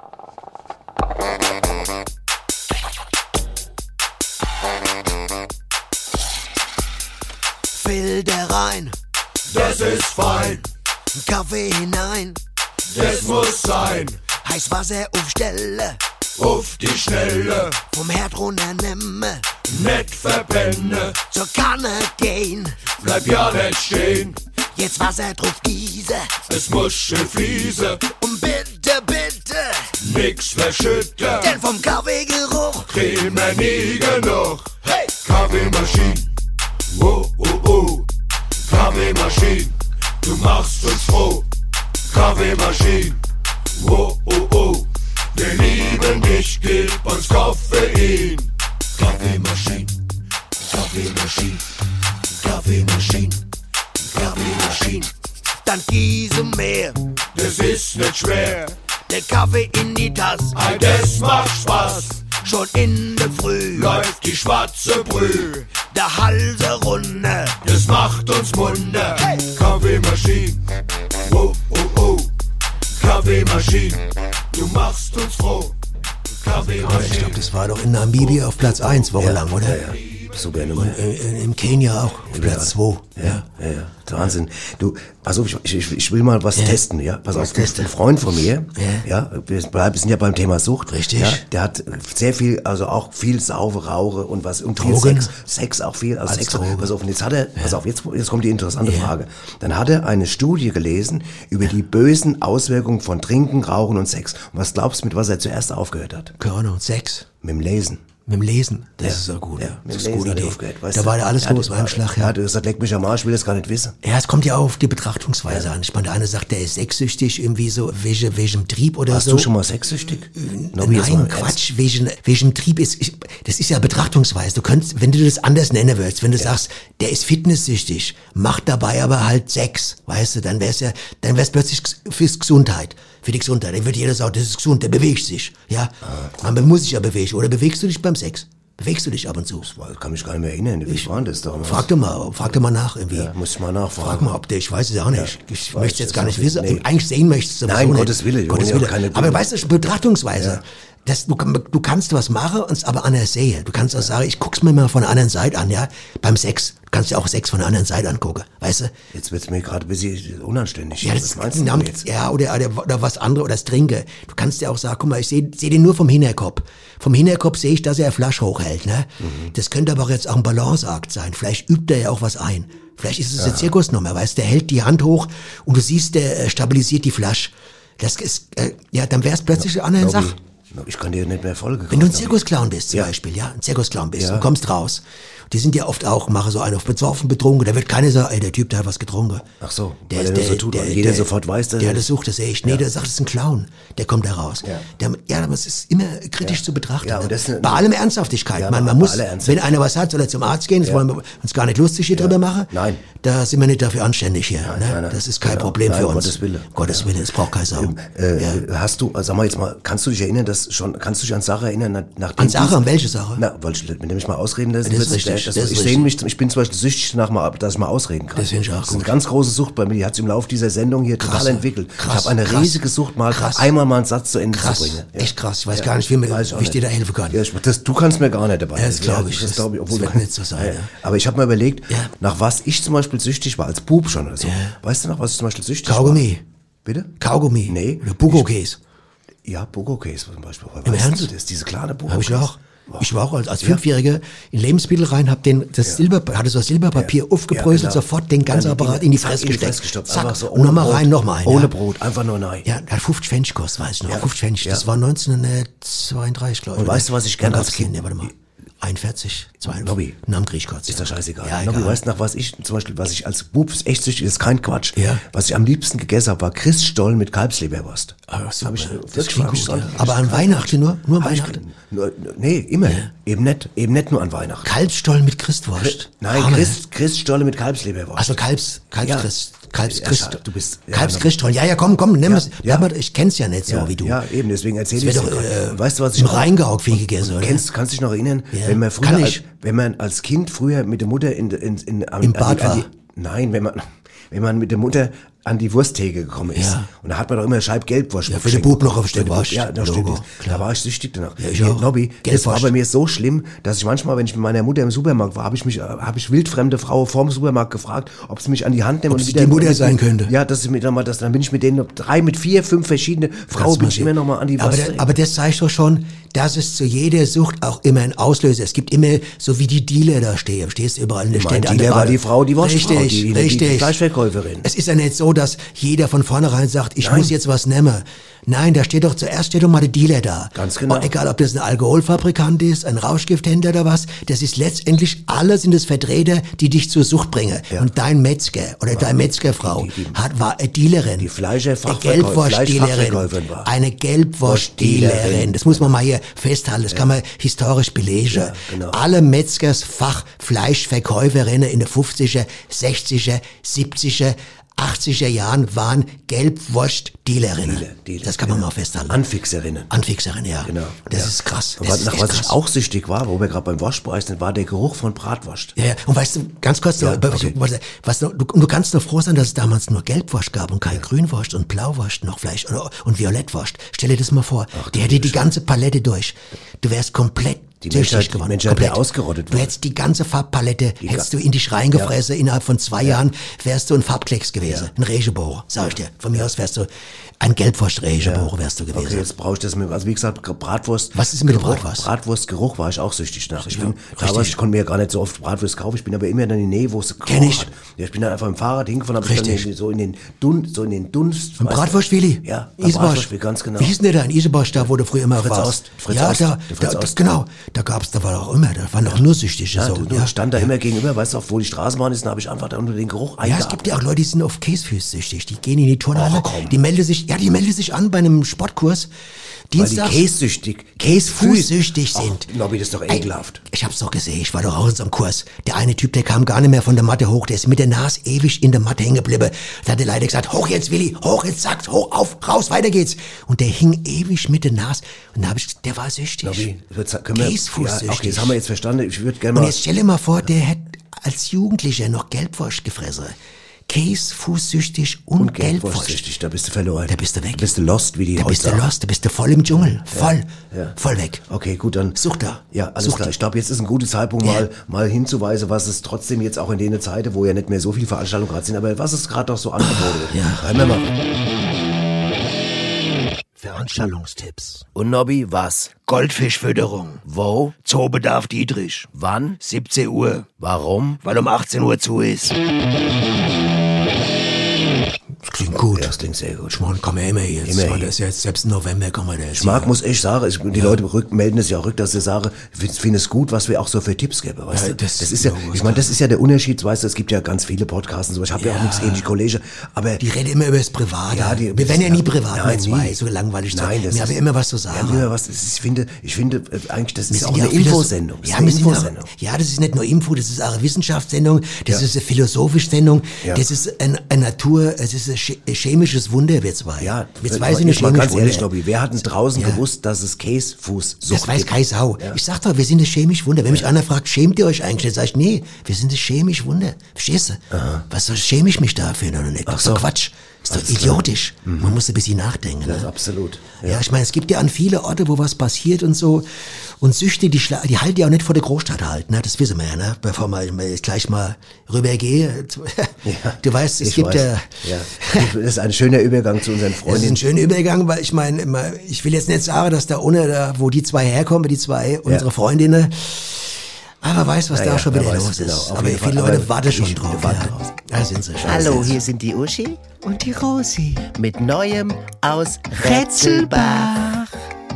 Filter rein, Das ist fein, Kaffee hinein, das muss sein. Heißwasser aufstelle, Auf die Schnelle, vom Herd runter nehme, nicht verpenne, zur Kanne gehen, bleib ja nicht stehen. jetzt Wasser drauf gieße Es muss schön fließen, und bitte, bitte, nix verschütten. denn vom Kaffeegeruch Kriegen wir nie genug. Hey, Kaffeemaschine, oh, oh, oh. Kaffeemaschine, du machst uns froh. Kaffeemaschine, oh, oh, oh. Wir lieben dich, gib uns Koffein. Kaffeemaschine, Kaffeemaschine, Kaffeemaschine, Kaffeemaschine. dann gieße mehr, Das ist nicht schwer, der Kaffee in die Tasse, all das macht Spaß. schon in der Früh, Läuft die schwarze Brühe, der Halse runter, das macht uns Wunder. Kaffeemaschine, oh, oh, oh. Kaffeemaschine, du machst uns froh. ich glaube, Kaffeemaschine, das war doch in Namibia auf Platz eins wochenlang, oder? Ja, ja. Super Nummer. In, in, Im Kenia auch, auf Platz zwei. Ja, ja, ja. Wahnsinn. Du, pass auf, ich, ich, ich will mal was Ja. testen, ja. Pass Was auf, testen? ein Freund von mir, Ja. ja, wir bleiben- sind ja beim Thema Sucht. Richtig. Ja, der hat sehr viel, also auch viel Saufe, Rauche und was, und viel Drogen. Sex. Sex auch viel, also Als Sex. Droge. Pass auf, und jetzt hat er, pass auf, jetzt, jetzt kommt die interessante Ja. Frage. Dann hat er eine Studie gelesen über die bösen Auswirkungen von Trinken, Rauchen und Sex. Und was glaubst du, mit was er zuerst aufgehört hat? Keine Ahnung, sechs. Mit dem Lesen. Mit dem Lesen, das Ja. ist ja gut. Ja, Ja, mit das dem ist eine gute Lesen hat er Idee. aufgehört, weißt Da du? war ja alles Er hat- los, beim Schlag, Ja, ja. du hast gesagt, leck mich am Arsch, will das gar nicht wissen. Ja, es kommt ja auf die Betrachtungsweise an. Ich meine, der eine sagt, der ist sexsüchtig, irgendwie so, wegen, wegen Trieb oder Warst so. du schon mal sexsüchtig? Nobby, jetzt mal Nein, ernst. Quatsch, wegen, wegen Trieb ist, ich, das ist ja Betrachtungsweise. Du könntest, wenn du das anders nennen würdest, wenn du sagst, der ist fitnesssüchtig, macht dabei aber halt Sex, weißt du, dann wär's ja, dann wär's plötzlich ges- fürs Gesundheit, für die Gesundheit. Dann würde jeder sagen, das ist gesund, der bewegt sich, ja. Man muss sich ja bewegen. Oder bewegst du dich beim Sex? Bewegst du dich ab und zu? Ich kann mich gar nicht mehr erinnern. Wie war denn das damals? Frag doch mal, frag doch mal nach irgendwie. Ja, muss ich mal nachfragen. Frag mal, ob der, ich weiß es auch nicht. Ich weiß möchte es es jetzt gar nicht auch nicht. wissen. Nee. Eigentlich sehen möchtest du sowieso Nein, nicht. Gottes Willen, wir Gottes wollen ja Willen. auch keine Aber Dinge- weißt du, Betrachtungsweise. Das, du, du kannst was machen und es aber anders sehen. Du kannst auch sagen, ich guck's mir mal von der anderen Seite an, ja. Beim Sex. Du kannst ja auch Sex von der anderen Seite angucken, weißt du? Jetzt wird's mir gerade ein bisschen unanständig. Ja, das Was ist meinst du Namen, denn jetzt? ja, oder, oder, oder was anderes, oder das Trinken. Du kannst ja auch sagen, guck mal, ich sehe seh den nur vom Hinterkopf. Vom Hinterkopf sehe ich, dass er eine Flasche hochhält, ne? Mhm. Das könnte aber auch jetzt auch ein Balanceakt sein. Vielleicht übt er ja auch was ein. Vielleicht ist es eine Zirkusnummer, weißt du? Der hält die Hand hoch und du siehst, der äh, stabilisiert die Flasche. Das ist, äh, ja, dann wär's plötzlich eine andere Nobby, Sache. ich kann dir nicht mehr folgen. Wenn du ein Nobby. Zirkusclown bist zum Ja. Beispiel, ja, ein Zirkusclown bist Ja. und kommst raus. Die sind ja oft auch, machen so einen auf besoffen, betrunken, da wird keiner sagen, ey, der Typ, der hat was getrunken. Ach so, der weil ist er der, nur so tut, der, weil jeder der, sofort weiß, dass der er- das sucht, das echt. Nee, der sagt, das ist ein Clown, der kommt da raus. Ja. Der, ja, aber es ist immer kritisch zu betrachten. Ja, und ne? das ist- bei allem Ernsthaftigkeit. Ja, man, bei- man bei muss, aller Ernsthaftigkeit. wenn einer was hat, soll er zum Arzt gehen, das Ja. wollen wir uns gar nicht lustig hier drüber machen. Nein. Da sind wir nicht dafür anständig hier. ne? nein, nein. Das ist kein Genau. Problem Nein, für uns. Gottes Wille. Gottes Wille, das braucht keine Sau. Äh, ja. Hast du, sag mal jetzt mal, kannst du dich erinnern, dass schon, kannst du dich an Sache erinnern, nach- nachdem An Sache, du- an welche Sache? Na, weil ich, wenn du mich mal ausreden lässt, Das ist wird's- richtig, das, das ist ich richtig. sehe mich, ich bin zum Beispiel süchtig danach mal, dass ich mal ausreden kann. Das finde ich auch Das ist eine gut. ganz große Sucht bei mir, die hat sich im Laufe dieser Sendung hier Krass, total entwickelt. krass, ich habe eine krass. riesige Sucht, mal Krass. einmal mal einen Satz zu Ende Krass, zu bringen. Ja. echt krass. Ich weiß Ja. gar nicht, wie, mir, Weiß ich auch wie ich dir nicht. da helfen kann. Ja, ich, das, du kannst mir gar nicht dabei Ja, das helfen. glaube ich. Das, Das- glaube ich, obwohl das wird nicht so sein, ja. Aber ich habe mir überlegt, Ja. nach was ich zum Beispiel süchtig war, als Bub schon oder so. Ja. Weißt du noch, was ich zum Beispiel süchtig Kaugummi. war? Bitte? Kaugummi. Nee. Oder Bugo-Käse. Ja, Bogo-Case zum Beispiel. Im Weißt Ernst? du das? Diese kleine Bogo-Case. Hab ich auch. Ich war auch als, als Fünfjähriger in Lebensmittel rein, hab den, das ja. Silber, hatte so Silberpapier ja. aufgebröselt, ja, genau. sofort den ganzen Apparat in die Fresse gesteckt. gesteckt. Zack, so und nochmal rein, nochmal ein. Ohne ja. Brot, einfach nur nein. Ja, der hat fünfzig Pfennig gekostet, weiß ich noch. Ja. fünfzig Pfennig, ja. das war neunzehnhundertzweiunddreißig, glaube ich. Und weißt du, was ich gerne als Kind... Nee, warte mal. einundvierzig, zweiundvierzig. Nobby. Nach dem Krieg kurz. Ist doch scheißegal. Ja, Nobby, egal. weißt du noch, was ich, zum Beispiel, was ich als Bub echt süchtig, das ist kein Quatsch. Ja. Was ich am liebsten gegessen habe, war Christstollen mit Kalbsleberwurst. Ah, super. Ich, das wirklich klingt hab ich gut, so- ja. Aber an Weihnachten nur? Nur an Hab ich- Weihnachten? Nur, nee, immer. Ja. Eben nicht, eben nicht nur an Weihnachten. Kalbsstollen mit Christwurst. Nein, Hammer. Christ, Christstolle mit Kalbsleberwurst. Also Kalbs, Kalbschrist, Kalbschrist, Ja, du bist- ja, Kalbschriststollen. Ja, ja, komm, komm, nimm Ja, es. ja. Ja. Ich kenn's ja nicht so ja, wie du. Ja, eben, deswegen erzähle Das ich wär dir. doch, äh, Weißt du, was ich Im Rheingau auch viel gegessen, oder? Kennst, kannst dich noch erinnern, Ja. wenn man früher, Kann als, ich. wenn man als Kind früher mit der Mutter in, in, in, in Im Bad war? Nein, wenn man, wenn man mit der Mutter an die Wursttheke gekommen ist. Ja. Und da hat man doch immer eine Scheibe Gelbwurst. Ja, für den Bub noch auf Stück Wurst. Ja, noch Logo, stimmt. klar. Da war ich süchtig danach. Ja, ich auch. Nobby, das Gelbwurst. war bei mir so schlimm, dass ich manchmal, wenn ich mit meiner Mutter im Supermarkt war, habe ich mich, habe ich wildfremde Frau vorm Supermarkt gefragt, ob sie mich an die Hand nehmen Ob und sie wieder die Mutter sein könnte. Ja, das ist mir dann mal das, dann bin ich mit denen drei, mit vier, fünf verschiedene Frauen bin ich immer noch mal an die aber, Wurst. da, aber das zeigt doch schon, dass es zu jeder Sucht auch immer ein Auslöser. Es gibt immer, so wie die Dealer da stehen, stehst du überall in der Mein Stände an der Dealer war Bade. die Frau, die Wurstfrau, Richtig, die- die- die richtig. Fleischverkäuferin. Es ist ja nicht so, dass jeder von vornherein sagt, ich Nein. muss jetzt was nehmen. Nein, da steht doch zuerst steht doch mal der Dealer da. Ganz genau. Und egal, ob das ein Alkoholfabrikant ist, ein Rauschgifthändler oder was, das ist letztendlich, alle sind es Vertreter, die dich zur Sucht bringen. Ja. Und dein Metzger oder deine Metzgerfrau Die- die- hat, war eine Dealerin. Die Fleischerfachverkäu- Eine Gelbwurstdealerin. Fleischfachverkäuferin war. Eine Gelbwurstdealerin. Das muss man mal hier festhalten. Das kann man historisch belegen. Ja, genau. Alle Metzgers Fachfleischverkäuferinnen in den fünfziger, sechziger, siebziger, achtziger Jahren waren Gelbwurstdealerinnen. Dealer, Dealer, Das kann man genau. mal festhalten. Anfixerinnen. Anfixerin, ja. Genau. Das ja. ist krass. Und Das was, ist nach echt was krass. ich auch süchtig war, wo wir gerade beim Waschbereich sind, war der Geruch von Bratwurst. Ja, ja. Und weißt du, ganz kurz, Ja, noch, okay. was, was, du, und du kannst nur froh sein, dass es damals nur Gelbwurst gab und kein Grünwurst und Blauwurst noch Fleisch und, und Violettwurst. Stell dir das mal vor. Die hätte die ganze Palette durch. Du wärst komplett Die süchtig Menschheit- die geworden. Menschheit Komplett. wäre ausgerottet Du worden. hättest die ganze Farbpalette, Die hättest ga- du in dich reingefressen. Innerhalb von zwei Jahren wärst du ein Farbklecks gewesen. Ja. Ein Regebohrer, sag ich dir. Von mir aus wärst du ein Gelbwurst-Regebohrer wärst du gewesen. Okay, jetzt brauche ich das mit, also wie gesagt, Bratwurst. Was ist mit der Geruch, Bratwurst? Bratwurstgeruch war ich auch süchtig nach. Ich bin, richtig. damals, ich konnte mir ja gar nicht so oft Bratwurst kaufen, ich bin aber immer in die Nähe, wo es Kenn ich. hat. Ja, ich bin dann einfach im Fahrrad hingefahren, habe ich dann Richtig. irgendwie so in den Dunst, so in den Dunst. Ein weißt du? Bratwurstwilli? Ja, beim Isebosch. Bratwurstwilli, ganz genau. Wie hieß denn der da in Isebosch, da wo du früher immer Fritz warst? Ost, Fritz ja, Ost, da, der Fritz da, Ost. genau. Da gab's, da war auch immer, da waren doch nur Süchtige. Ja, so. du, du stand da immer gegenüber, weißt du, wo die Straßenbahn ist, dann habe ich einfach da unter den Geruch Ja, eingeatmet. es gibt ja auch Leute, die sind auf Käsefüß süchtig. Die gehen in die Turnhalle, Ach, komm. die melden sich, ja, die melden sich an bei einem Sportkurs. Weil die Dienstags, kässüchtig, käsfuß fußsüchtig sind. Ach, Nobby, das ist doch Ey, ekelhaft. Ich hab's doch gesehen, ich war doch auch in so einem Kurs. Der eine Typ, der kam gar nicht mehr von der Matte hoch, der ist mit der Nase ewig in der Matte hängen geblieben. Da hat der Leiter gesagt, hoch jetzt Willi, hoch jetzt, zack, hoch, auf, raus, weiter geht's. Und der hing ewig mit der Nase. Und da hab ich gesagt, der war süchtig. Nobby, jetzt können wir, Käsfußsüchtig. ja, okay, das haben wir jetzt verstanden. Ich würde gerne Und mal... jetzt stell dir mal vor, der hätte als Jugendlicher noch Gelbwurst gefressen. Käsefußsüchtig und, Und Gelbwurst. Gelbwurstsüchtig, da bist du verloren. Da bist du weg. Da bist du lost, wie die Da heute bist du sagen. lost, da bist du voll im Dschungel. Voll, ja. voll weg. Okay, gut, dann... Sucht da. Ja, alles Sucht klar. die. Ich glaube, jetzt ist ein guter Zeitpunkt, Ja. mal, mal hinzuweisen, was es trotzdem jetzt auch in den Zeiten, wo ja nicht mehr so viele Veranstaltungen gerade sind, aber was es gerade noch so angeboten wird. Ja. Hören wir mal. Veranstaltungstipps. Und Nobby, was? Goldfischfütterung. Wo? Zoobedarf Dietrich. Wann? siebzehn Uhr. Warum? Weil um achtzehn Uhr zu ist. Das klingt gut. Ja, das klingt sehr gut. Ich meine, kann man immer jetzt. Immer Ich meine, hier. das ist jetzt, selbst im November kann man das. Ich mag, muss ich sagen, ich, die Leute rück, melden es ja auch rück, dass sie sagen, ich finde es gut, was wir auch so für Tipps geben, weißt Ja, du? das- Das ist ja, ja, ich meine, das ist ja der Unterschied, weißt du, es gibt ja ganz viele Podcasts und so, ich habe ja. Ja. auch nichts gegen die Kollegen, aber Die reden immer über das Private. Ja, die- wir werden ja nie ja, privat, nein, wir zwei, nie. so langweilig. Nein, das wir haben ist- immer was zu wir sagen. haben immer was, das ist, ich finde, ich finde äh, eigentlich, das Wir ist sind auch ja eine Philos- Infosendung. Das Ja, ist eine wir sind ja, Infosendung. ja, das ist nicht nur Info, das ist auch eine Wissenschaftssendung, das Ja. ist eine philosophische Sendung, Ja. das ist ein, eine Natur, es ist ein che- chemisches Wunder, wir zwei. Ja, wir mal- zwei sind ein jetzt mal chemisches ganz ehrlich, Wunder. Nobby, wer hat denn draußen Ja. gewusst, dass es Käsefußsucht Das weiß gibt? kein Sau. Ja. Ich sag doch, wir sind das chemisch Wunder. Wenn mich einer fragt, schämt ihr euch eigentlich? Dann sag ich, nee, wir sind das chemisch Wunder. Verstehst du? Was soll schäme ich mich dafür noch nicht? Ach so. so. Quatsch. Ist doch idiotisch. Mhm. Man muss ein bisschen nachdenken. Das ne? absolut. Ja. Ja, ich meine, es gibt ja an viele Orte, wo was passiert und so. Und Süchte, die, schla- die halten ja auch nicht vor der Großstadt halt, ne? Das wissen wir ja, ne? Bevor wir gleich mal rübergehe. Ja, Du weißt, es ich gibt weiß. ja... ja. Das ist ein schöner Übergang zu unseren Das ist Freundinnen. ein schöner Übergang, weil ich meine, immer, ich will jetzt nicht sagen, dass da ohne, da, wo die zwei herkommen, die zwei, unsere Freundinnen, aber weiß, was Naja, da schon wer wieder weiß, los genau, ist. auf Aber jeden viele Fall. Leute Aber warten schon ich- drauf. wir warten Ja. drauf. Da sind sie schon. Hallo, hier sind die Uschi und die Rosi mit Neuem aus Rätselbach.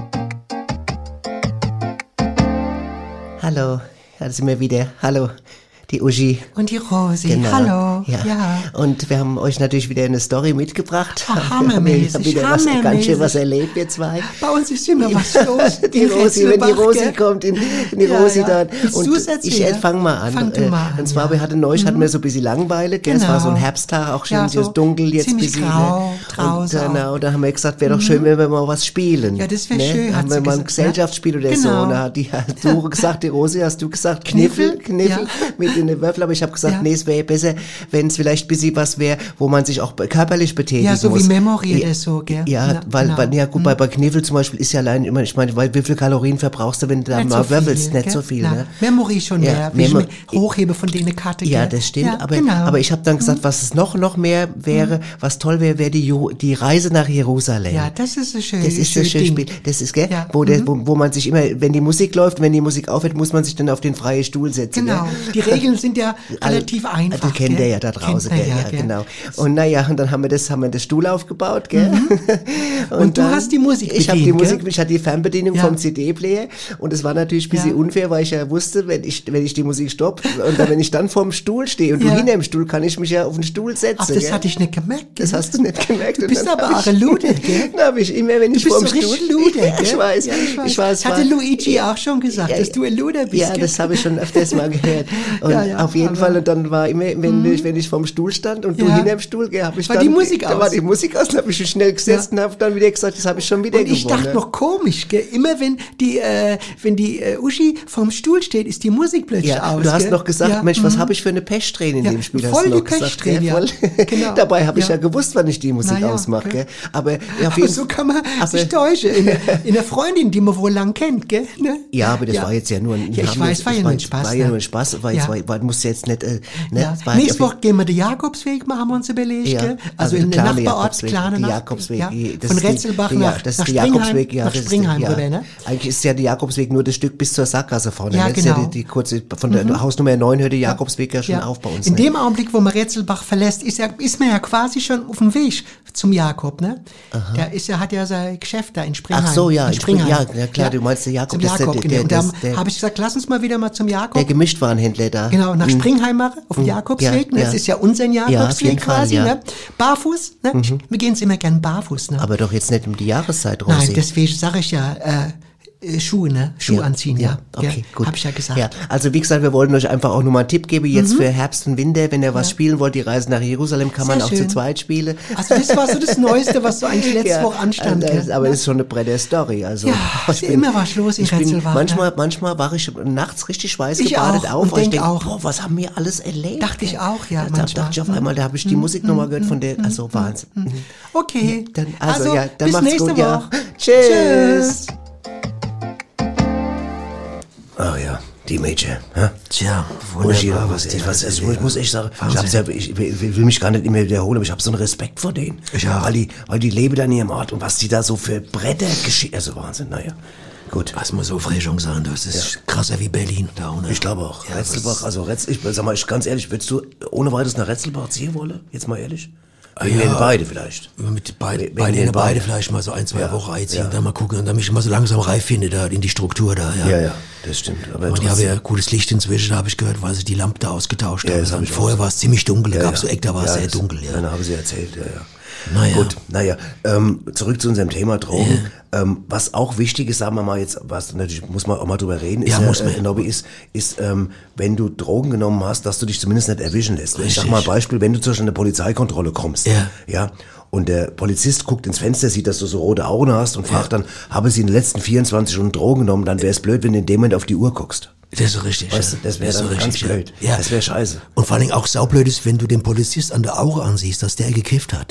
Hallo, da sind wir wieder. Hallo, die Uschi. Und die Rosi. Genau. Hallo. Ja. Ja. Und wir haben euch natürlich wieder eine Story mitgebracht. Oh, hammermäßig, Wir haben wieder was, ganz hammermäßig. schön was erlebt, wir zwei. Bei uns ist immer was los. Die in Rosi, wenn die Rätselbach, Rosi gell? kommt, in, in die Ja, Rosi ja. dort. Willst Und du's erzählen? ich fang mal an. Fang du Äh, mal an, Und zwar, ja. wir hatten neulich, hatten wir so ein bisschen Langeweile, gell? Es Genau. war so ein Herbsttag, auch schön Ja, so so dunkel, jetzt ziemlich bisschen. grau, ne? draußen Und auch. genau, da haben wir gesagt, wäre doch schön, wenn wir mal was spielen. Ja, das wär ne? schön, hat Haben wir sie mal ein gesagt, Gesellschaftsspiel oder so. Genau. Und da hat die hat du gesagt, die Rosi, hast du gesagt, Kniffel, Kniffel? Kniffel, Ja. mit in den Würfel. Aber ich habe gesagt, Ja. nee, es wäre besser, wenn es vielleicht ein bisschen was wäre, wo man sich auch körperlich betätigen Ja, so muss. wie Memory Ja. oder so, gell? Ja, Ja, weil, genau. weil, ja gut, bei, bei Kniffel zum Beispiel ist ja allein immer, ich meine, weil wie viel Kalorien verbrauchst du, wenn du da Nicht mal so viel, würfelst? Nicht gell? so viel, Na, ne? Memory schon Ja, mehr. Wie ich Memo- mir hochhebe von denen Karte, Ja, gell? das stimmt, Ja, aber, genau. aber ich habe dann gesagt, was es noch, noch mehr wäre, was toll wäre, wäre die, Jo- die Reise nach Jerusalem. Ja, das ist ein schönes Das ist das schöne Spiel. Das ist, gell, Ja, wo, der, mhm. wo, wo man sich immer, wenn die Musik läuft, wenn die Musik aufhört, muss man sich dann auf den freien Stuhl setzen. Genau. Gell? Die Regeln sind ja relativ einfach. Das kennt gell? ihr ja da draußen, Kennt gell? man Ja, gell? genau. Und naja, und dann haben wir das, haben wir das Stuhl aufgebaut, gell? Und du hast die Musik Ich habe die bedient, Musik, gell? ich hatte die Fernbedienung Ja. vom C D-Player und es war natürlich ein bisschen Ja. unfair, weil ich ja wusste, wenn ich, wenn ich die Musik stopp und dann, wenn ich dann vorm Stuhl stehe und Ja. du hinter dem Stuhl, kann ich mich ja auf den Stuhl setzen. Ach, das gell? hatte ich nicht gemerkt. Das gell? hast du nicht gemerkt. Du Und bist dann aber hab auch ein ich- Luder, gell? Dann habe ich immer, wenn Du ich bist vorm so Stuhl... richtig Luder, Ja, ich gell? weiß. Ja, ich weiß. Ich weiß. Hatte war- Luigi auch schon gesagt, Ja, dass du ein Luder bist, Ja, gell? das habe ich schon öfters mal gehört. Und Ja, ja, auf jeden aber- Fall, und dann war immer, wenn, ich, wenn ich vorm Stuhl stand und du Ja. hinterm Stuhl, gell, habe ich War dann... die Musik da war aus. die Musik aus, dann habe ich mich schnell gesetzt Ja. und habe dann wieder gesagt, das habe ich schon wieder Und ich gewonnen. dachte noch komisch, gell? Immer wenn die, äh, wenn die äh, Uschi vom Stuhl steht, ist die Musik plötzlich Ja, aus. du hast gell? noch gesagt, Ja, Mensch, was mhm. habe ich für eine Pechsträhne in Ja, dem Spiel? voll hast du die noch gesagt, Pechsträhne, gell? ja. Voll. Genau. Dabei habe ich ja. Ja. gewusst, wann ich die Musik Na ja, ausmache. okay. Gell? Aber, ja, auf Aber jeden so kann man aber- sich täuschen. In, in einer Freundin, die man wohl lang kennt, gell? Ne? Ja, aber das war jetzt ja nur ein Ja, ich harmlos- weiß, war ja das nur ein Spaß, War ja ne? nur ein Spaß, weil Ja. es war, war, musste jetzt nicht, äh, ne? Ja. es war Nächste auf- Woche gehen wir den Jakobsweg machen, haben wir uns überlegt, Ja, gell? Also, also in den der kleine Nachbarort, Jakobsweg, kleine die Nach- Jakobsweg, ja, die- das von ist die- Rätselbach die- nach, ja, das ist nach der Springheim, Jakobsweg, ja, nach das ist Springheim der, rüber, ja. ne? Eigentlich ist ja der Jakobsweg nur das Stück bis zur Sackgasse vorne. Ja, ne? Das ist ja genau. die, die kurze, von der Hausnummer neun hört der Jakobsweg ja schon auf bei uns. In ne? dem Augenblick, wo man Rätselbach verlässt, ist, ja, ist man ja quasi schon auf dem Weg zum Jakob, ne? Der ist ja, hat ja sein Geschäft da in Springheim. Ach so, ja, in in Spring- Springheim. ja, ja, klar, du meinst der Jakob, Zum das ist der- Jakob, der- genau. Und der- da der- habe ich gesagt, lass uns mal wieder mal zum Jakob. Der Gemischtwarenhändler da. Genau, nach Mhm. Springheim machen, auf dem Jakobsweg. ja, ne? ja. Das ist ja unser Ja, auf jeden Jakobsweg Fall, quasi. ja. Ne? Barfuß. Ne? Wir gehen immer gern barfuß. Ne? Aber doch jetzt nicht um die Jahreszeit, Rosi. Nein, deswegen sage ich ja, äh, äh, Schuhe, ne? Schuhe Ja, anziehen, ja. Okay, ja, gut. Habe ich ja gesagt. Ja, also wie gesagt, wir wollten euch einfach auch nur mal einen Tipp geben, jetzt für Herbst und Winter, wenn ihr was Ja. spielen wollt, die Reise nach Jerusalem kann Sehr man auch zu schön. zweit spielen. Also das war so das Neueste, was so eigentlich letzte Ja, Woche anstand. also, gell? aber das ist schon eine bretter Story. Also, Ja, ich ist immer was los in ich bin, Rätselbach, manchmal, manchmal war ich nachts richtig schweißgebadet Ich auch auf, und weil ich denk denke, auch. boah, was haben wir alles erlebt? Dachte ich auch, ja, Da, da manchmal. dachte ich auf einmal, da habe ich die Musik nochmal gehört von der, also Wahnsinn. Mhm. Okay, Dann, also, also ja, dann bis macht's nächste gut, Woche. ja. Tschüss. Tschüss. Ach ja, die Mädchen. Hä? Tja, Uschi, wunderbar, was, die was, alles also, ich muss echt sagen, ich, Wahnsinn. hab's ja, ich, ich will mich gar nicht immer wiederholen, aber ich habe so einen Respekt vor denen. Ich auch. Weil die, weil die leben da in ihrem Ort und was die da so für Bretter geschehen. Also Wahnsinn, naja. Gut. Was muss Aufregung sein, das ist krasser wie Berlin da, ne? Ich glaube auch. Ja, Retzelbach, was- also Retz, ich sag mal, ich, ganz ehrlich, würdest du ohne weiteres nach Retzelbach ziehen wollen? Jetzt mal ehrlich? Ah, Wegen ja. den beide vielleicht. Mit beide, Wegen beide, den beide, beiden. vielleicht mal so ein, zwei Ja, Wochen einziehen, ja. dann mal gucken und dann mich mal so langsam reif finde da in die Struktur da, ja. Ja, ja, das stimmt. Aber Und die haben trotzdem- ja gutes Licht inzwischen, habe ich gehört, weil sie die Lampe da ausgetauscht Ja, haben. das hab Und ich vorher auch. war es ziemlich dunkel, da Ja, gab es ja. so Eck, da war es Ja, sehr das- dunkel, ja. Dann haben sie erzählt, ja, ja. Naja. Gut, naja, ähm, zurück zu unserem Thema Drogen. Ähm, was auch wichtig ist, sagen wir mal jetzt, was natürlich muss man auch mal drüber reden, Ja, ist, muss äh, man. Nobby, ist, ist ähm, wenn du Drogen genommen hast, dass du dich zumindest nicht erwischen lässt. Ich sag Richtig. mal ein Beispiel, wenn du zum Beispiel eine Polizeikontrolle kommst, Ja. ja, und der Polizist guckt ins Fenster, sieht, dass du so rote Augen hast und fragt dann, habe sie in den letzten vierundzwanzig Stunden Drogen genommen, dann wäre es blöd, wenn du in dem Moment auf die Uhr guckst. Das ist so richtig. Weißt du, ja. das wäre ist dann ganz ja. blöd. Ja. Das wäre scheiße. Und vor allen Dingen auch saublöd ist, wenn du den Polizist an der Auge ansiehst, dass der gekifft hat.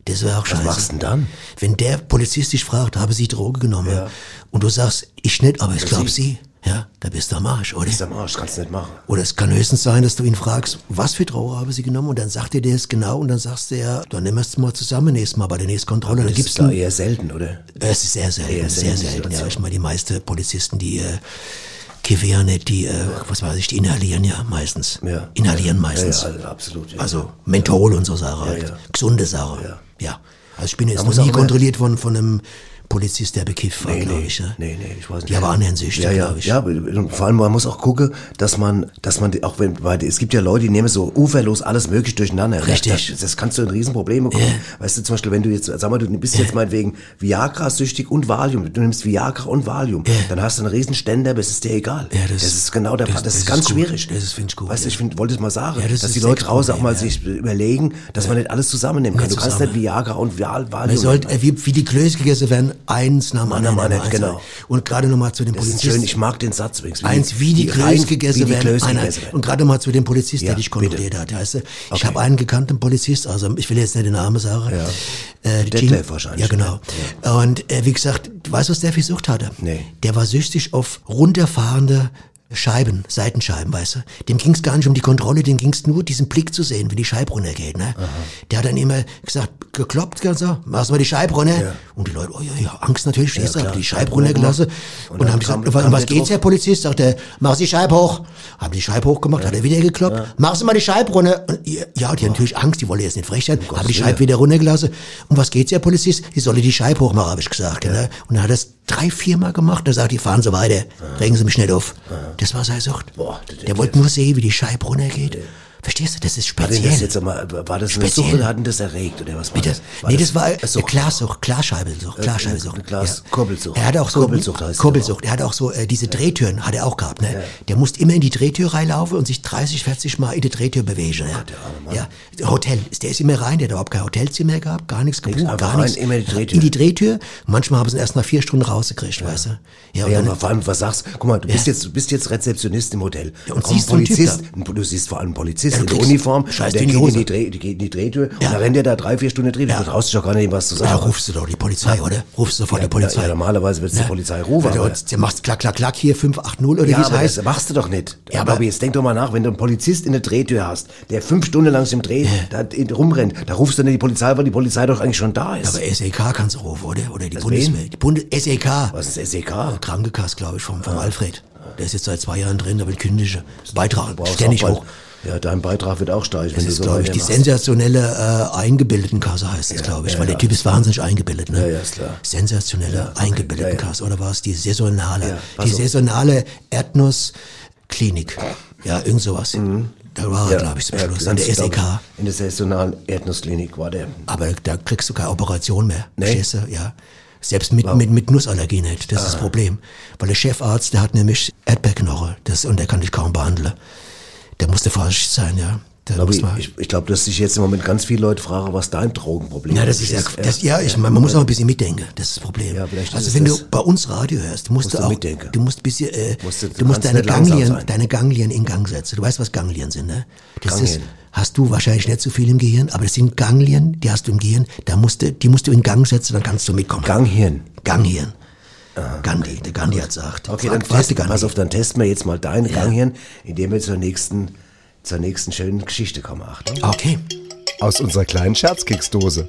Das wäre auch scheiße. Was machst du denn dann? Wenn der Polizist dich fragt, haben Sie Droge genommen? Ja. Und du sagst, ich nicht, aber ich Ja, glaube Sie. Sie. Ja, da bist du am Arsch, oder? Ist am Arsch, kannst du nicht machen. Oder es kann höchstens sein, dass du ihn fragst, was für Droge haben Sie genommen? Und dann sagt er dir das genau und dann sagst du ja, dann nehmen wir es mal zusammen nächstes Mal bei der nächsten Kontrolle. Dann Das gibst ist du da eher selten, oder? Es ist sehr selten, Eher sehr selten, selten. Ja, Situation. ich meine, die meisten Polizisten, die äh, kiffen ja nicht, die, äh, was weiß ich, die inhalieren ja meistens. Ja. Inhalieren meistens. Ja, ja, also absolut. Ja. Also Menthol und so Sachen halt. ja. Gesunde Sachen. Ja. Ja. Also ich bin jetzt Da noch muss nie auch immer- kontrolliert worden von einem Polizist, der bekifft war, Nee, glaube nee, ich. Ne? nee, nee, ich weiß nicht. Die aber anderen süchtig, ja, ja, glaube ich. ja, und vor allem, man muss auch gucken, dass man, dass man, auch wenn, weil es gibt ja Leute, die nehmen so uferlos alles mögliche durcheinander. Richtig. Das, das kannst du in Riesenprobleme bekommen. Ja. Weißt du, zum Beispiel, wenn du jetzt, sag mal, du bist jetzt meinetwegen Viagra-süchtig und Valium, du nimmst Viagra und Valium, Ja. dann hast du einen Riesenständer, aber es ist dir egal. Ja, das- das ist genau der das- Fall. Das, das ist ganz ist gut. schwierig. Das ist, finde ich gut, Weißt du, ja. ich find, wollte es mal sagen, Ja, das dass ist die Leute draußen auch mal Sexproblem, sich überlegen, dass man nicht alles zusammennehmen kann. Nicht Du kannst zusammen. nicht Viagra und Val- Valium. Man sollte, äh, wie, wie die Klöße gegessen werden, eins nach dem anderen. nach dem anderen, eins genau. nach- Und gerade nochmal zu dem das ist Polizisten. schön, ich mag den Satz übrigens. Eins, wie die, rein- Klöße wie gegessen die werden. Klöße Einer, gegessen werden. und gerade mal zu dem Polizist, Ja, der dich kontrolliert bitte. hat. Weißt du? Ich Okay. habe einen gekannten Polizist, also ich will jetzt nicht den Namen sagen. Ja. Äh, Detlef Gene- wahrscheinlich, Ja, genau. Und äh, wie gesagt, weißt du, was der für Sucht hatte? Nee. Der war süchtig auf runterfahrende Scheiben, Seitenscheiben, weißt du. Dem ging es gar nicht um die Kontrolle, dem ging es nur, diesen Blick zu sehen, wie die Scheibe runtergeht. Ne? Der hat dann immer gesagt, gekloppt, ganz so, machst du mal die Scheibe runter. Ja. Und die Leute, oh ja, ja, Angst natürlich, stehst du, klar. haben die Scheibe Scheibe runtergelassen. runtergemacht. Und Und, dann haben kam- gesagt, um kam was der geht's, drauf. Herr Polizist? Sagt er, mach die Scheibe hoch. Haben die Scheibe hochgemacht, hat er wieder gekloppt. Machst du mal die Scheibe runter. Und, ja, ja, die haben natürlich Angst, die wollen jetzt nicht frech sein. Haben die Scheibe wieder runtergelassen. Um was geht's, Herr Polizist? Die solle die Scheibe hochmachen, habe ich gesagt. Ne? Und dann hat er es drei, viermal gemacht. Dann sagt die, fahren Sie weiter. Regen Sie mich nicht auf. Das war seine Sucht. Boah, der- Der wollte nur sehen, wie die Scheibe runtergeht. Verstehst du, das ist War denn speziell. das jetzt einmal, war das eine Speziell. Sucht oder hat ihn das erregt oder was war Bitte? das? Nee, das war eine eine Sucht? Klarsucht, Klarscheibensucht, Klarscheibensucht. eine Glas- Ja. Kurbelsucht. Er hat auch so Kurbelsucht heißt es Kurbelsucht. Er hat auch so äh, diese Drehtüren hat er auch gehabt, ne? Der musste immer in die Drehtür reinlaufen und sich dreißig, vierzig Mal in die Drehtür bewegen, ne? Ja, Hotel, der ist immer rein, der hat überhaupt kein Hotelzimmer gehabt, gar nichts gebucht, einfach gar rein, nichts. immer in die Drehtür. In die Drehtür. Manchmal haben sie ihn erst nach vier Stunden rausgekriegt, weißt du? Ja, und Ja, dann, aber vor allem, was sagst guck mal, du bist Ja. jetzt, du bist jetzt Rezeptionist im Hotel. Ja, und Da kommt siehst ein so einen Typ Polizist, da. ein- du siehst vor allem einen Polizist Ja, in du der kriegst- Uniform, scheißt der in die geht in Hose. die, Dreh, die geht in die Drehtür Ja. und da rennt der da drei, vier Stunden Drehtür. Ja. Du traust dich doch gar nicht, was zu ja, sagen. rufst du doch die Polizei, oder? Rufst du sofort Ja, die Polizei. ja, normalerweise wird's die Polizei rufen, Der, aber- der macht klack, klack, klack hier fünf acht null oder Ja, wie es aber heißt. das machst du doch nicht. Ja, Ja, aber- aber jetzt denk doch mal nach, wenn du einen Polizist in der Drehtür hast, der fünf Stunden lang im Dreh da in- rumrennt, da rufst du nicht die Polizei, weil die Polizei doch eigentlich schon da ist. Aber S E K kannst du rufen, oder? Oder die Was, Bundeswehr. wen? Die Bundes S E K. Was ist S E K? Krankenkasse, glaube ich, vom, vom Alfred. Der ist jetzt seit zwei Jahren drin, der will kündigen. Beitrag, Brauchst ständig auch bald- hoch. Ja, dein Beitrag wird auch steigen, Das wenn ist, du so glaube ich, die weitermachst. sensationelle äh, Eingebildetenkasse heißt das, glaube ich. ja, weil der ja. Typ ist wahnsinnig eingebildet, ne? Ja, ja, ist klar. Sensationelle Eingebildetenkasse. Oder war es die saisonale? Ja, pass die auf. saisonale Erdnussklinik. Ja, irgend sowas. Da war er, glaube ich, zum Schluss. An ganz, der S E glaub K. ich, In der saisonalen Erdnussklinik war der. Aber da kriegst du keine Operation mehr. Nee. Verstehst du? Ja. Selbst mit, mit, mit Nussallergie nicht. Das ist das Problem. Weil der Chefarzt, der hat nämlich Erdbeerknochen. Das, und der kann dich kaum behandeln. Der musste vorsichtig sein, ja. Da Aber muss ich man, ich, ich glaube, dass sich jetzt im Moment ganz viele Leute fragen, was dein Drogenproblem ja, das ist ja, das, ja, ich, man, man muss auch ein bisschen mitdenken. Das ist das Problem. Ja, vielleicht ist also es wenn das. du bei uns Radio hörst, musst, Musst du du auch, mitdenken. du musst bisschen, äh, Musst du- du, du musst kannst deine nicht langsam Ganglien, sein. deine Ganglien in Gang setzen. Du weißt, was Ganglien sind, ne? Das ist, Ganglien. hast du wahrscheinlich nicht so viel im Gehirn, aber das sind Ganglien, die hast du im Gehirn, da musst du, die musst du in Gang setzen, dann kannst du mitkommen. Ganghirn. Ganghirn. Gandhi, der Gandhi hat gesagt. Okay, Frag- dann frag test, die Gandhi. pass auf, dann testen wir jetzt mal dein Ja. Ganghirn, indem wir zur nächsten, zur nächsten schönen Geschichte kommen. Achtung. Okay. Aus unserer kleinen Scherzkeksdose.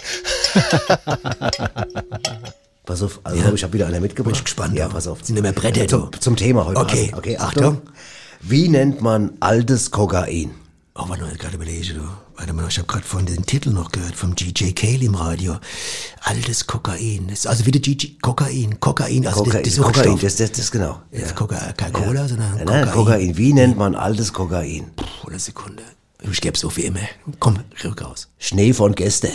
Pass auf, also Ja. glaub ich habe wieder einer mitgebracht. Bin ich gespannt, Ja, aber pass auf. sind immer Bretter, zum, du. zum Thema heute. Okay, Abend. Okay, Achtung. Achtung. Wie nennt man altes Kokain? Oh, warte mal, ich gerade überlege, du. Warte mal, ich habe gerade von den Titel noch gehört, vom G J Cale im Radio. Altes Kokain. Das ist also wieder G J, Kokain, Kokain, also Kokain, das, das Kokain, Suchtstoff. das, das, das genau. Das ist Koka, kein Cola, sondern Nein, Kokain. nein, Kokain. Wie nennt man altes Kokain? Puh, eine Sekunde. Ich gebe so wie immer. Komm, rück raus. Schnee von gestern.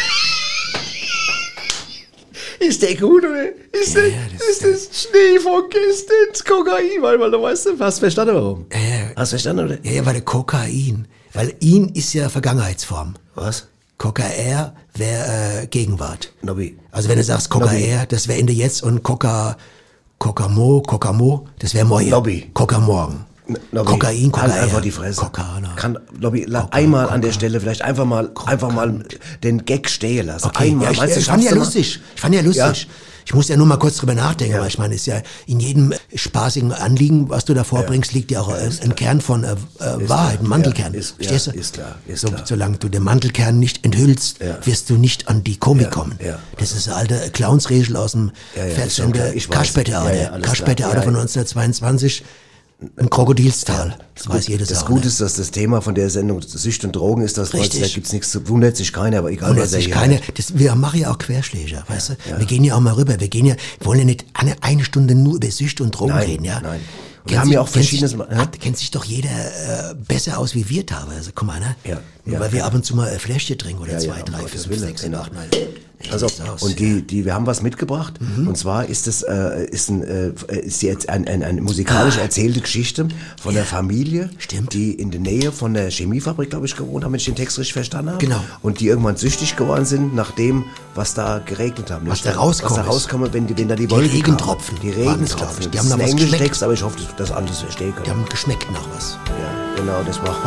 Ist der gut, oder? Ist, Ja, der, ja, das ist ist das Schnee von gestern das Kokain? Weil, weil du weißt, du hast verstanden, warum? Ja, ja. Hast du verstanden, oder? Ja, ja, weil der Kokain. Weil ihn ist ja Vergangenheitsform. Was? Kokaer wäre äh, Gegenwart. Nobby. Also wenn du sagst Kokaer, das wäre Ende jetzt und Koka, Kokamo, Kokamo, das wäre morgen. Lobby. Koka morgen. Nobby, Kokain, Kokain. Halt einfach die Fresse. Kokana. Kann, Nobby, Koka, einmal Koka. an der Stelle vielleicht einfach mal, Koka. einfach mal den Gag stehen lassen. Okay, Einmal. ja, ich, Meinst du, ich fand ja schaffst du mal? lustig. Ich fand ja lustig. Ja. Ich muss ja nur mal kurz drüber nachdenken, Ja. weil ich meine, ist ja in jedem spaßigen Anliegen, was du da vorbringst, liegt ja auch äh, ein Kern von äh, äh, Wahrheit, ein Mantelkern. Ja, ist, Verstehst ja, du? ist klar, ist so, klar. Solange du den Mantelkern nicht enthüllst, Ja. wirst du nicht an die Komik Ja, kommen. ja. Das ist eine alte Clownsregel aus dem Ja, ja, ist vierzehn. schon klar, ich weiß. Kaspertheater. Ja, ja, alles Kaspertheater klar. Ja, von ja. neunzehnhundertzweiundzwanzig. Ein Krokodilstal. Das weiß jedes Das auch. Gute ne? ist, dass das Thema von der Sendung Sücht und Drogen ist, dass Richtig. da gibt's nichts zu, wundert sich keiner, aber egal Wundert was er sich hier keine, hat. das, wir machen ja auch Querschläger, weißt du? Wir gehen ja auch mal rüber. Wir gehen ja, wir wollen ja nicht eine, eine Stunde nur über Süchte und Drogen Nein, reden, ja? nein. Und Kennt wir haben sich- ja auch kennt verschiedenes sich, Mal- ja? hat, kennt sich doch jeder äh, besser aus wie wir teilweise. Guck mal, ne? Ja, Nur ja, weil wir ja. ab und zu mal ein Fläschchen trinken oder Ja, zwei, ja, um drei, Gottes fünf, Willen, sechs, sieben, genau. acht, neun. Pass auf. Aus, Und die, die, wir haben was mitgebracht. Und zwar ist es, äh, ist ein, äh, ist jetzt ein, ein, eine musikalisch erzählte Geschichte von der Familie, Stimmt. die in der Nähe von der Chemiefabrik, glaube ich, gewohnt haben, wenn ich den Text richtig verstanden habe. Genau. Und die irgendwann süchtig geworden sind, nach dem, was da geregnet haben. Was da Was rauskommt da ist. rauskommt, wenn, die, wenn da die Die Wolken Regentropfen kamen. Die waren es, Regentropfen. glaub ich. Die Das haben ist nach ein was englischer geschmeckt. Text, aber ich hoffe, dass das alles verstehen können. Die haben geschmeckt nach was. Ja, genau, das war.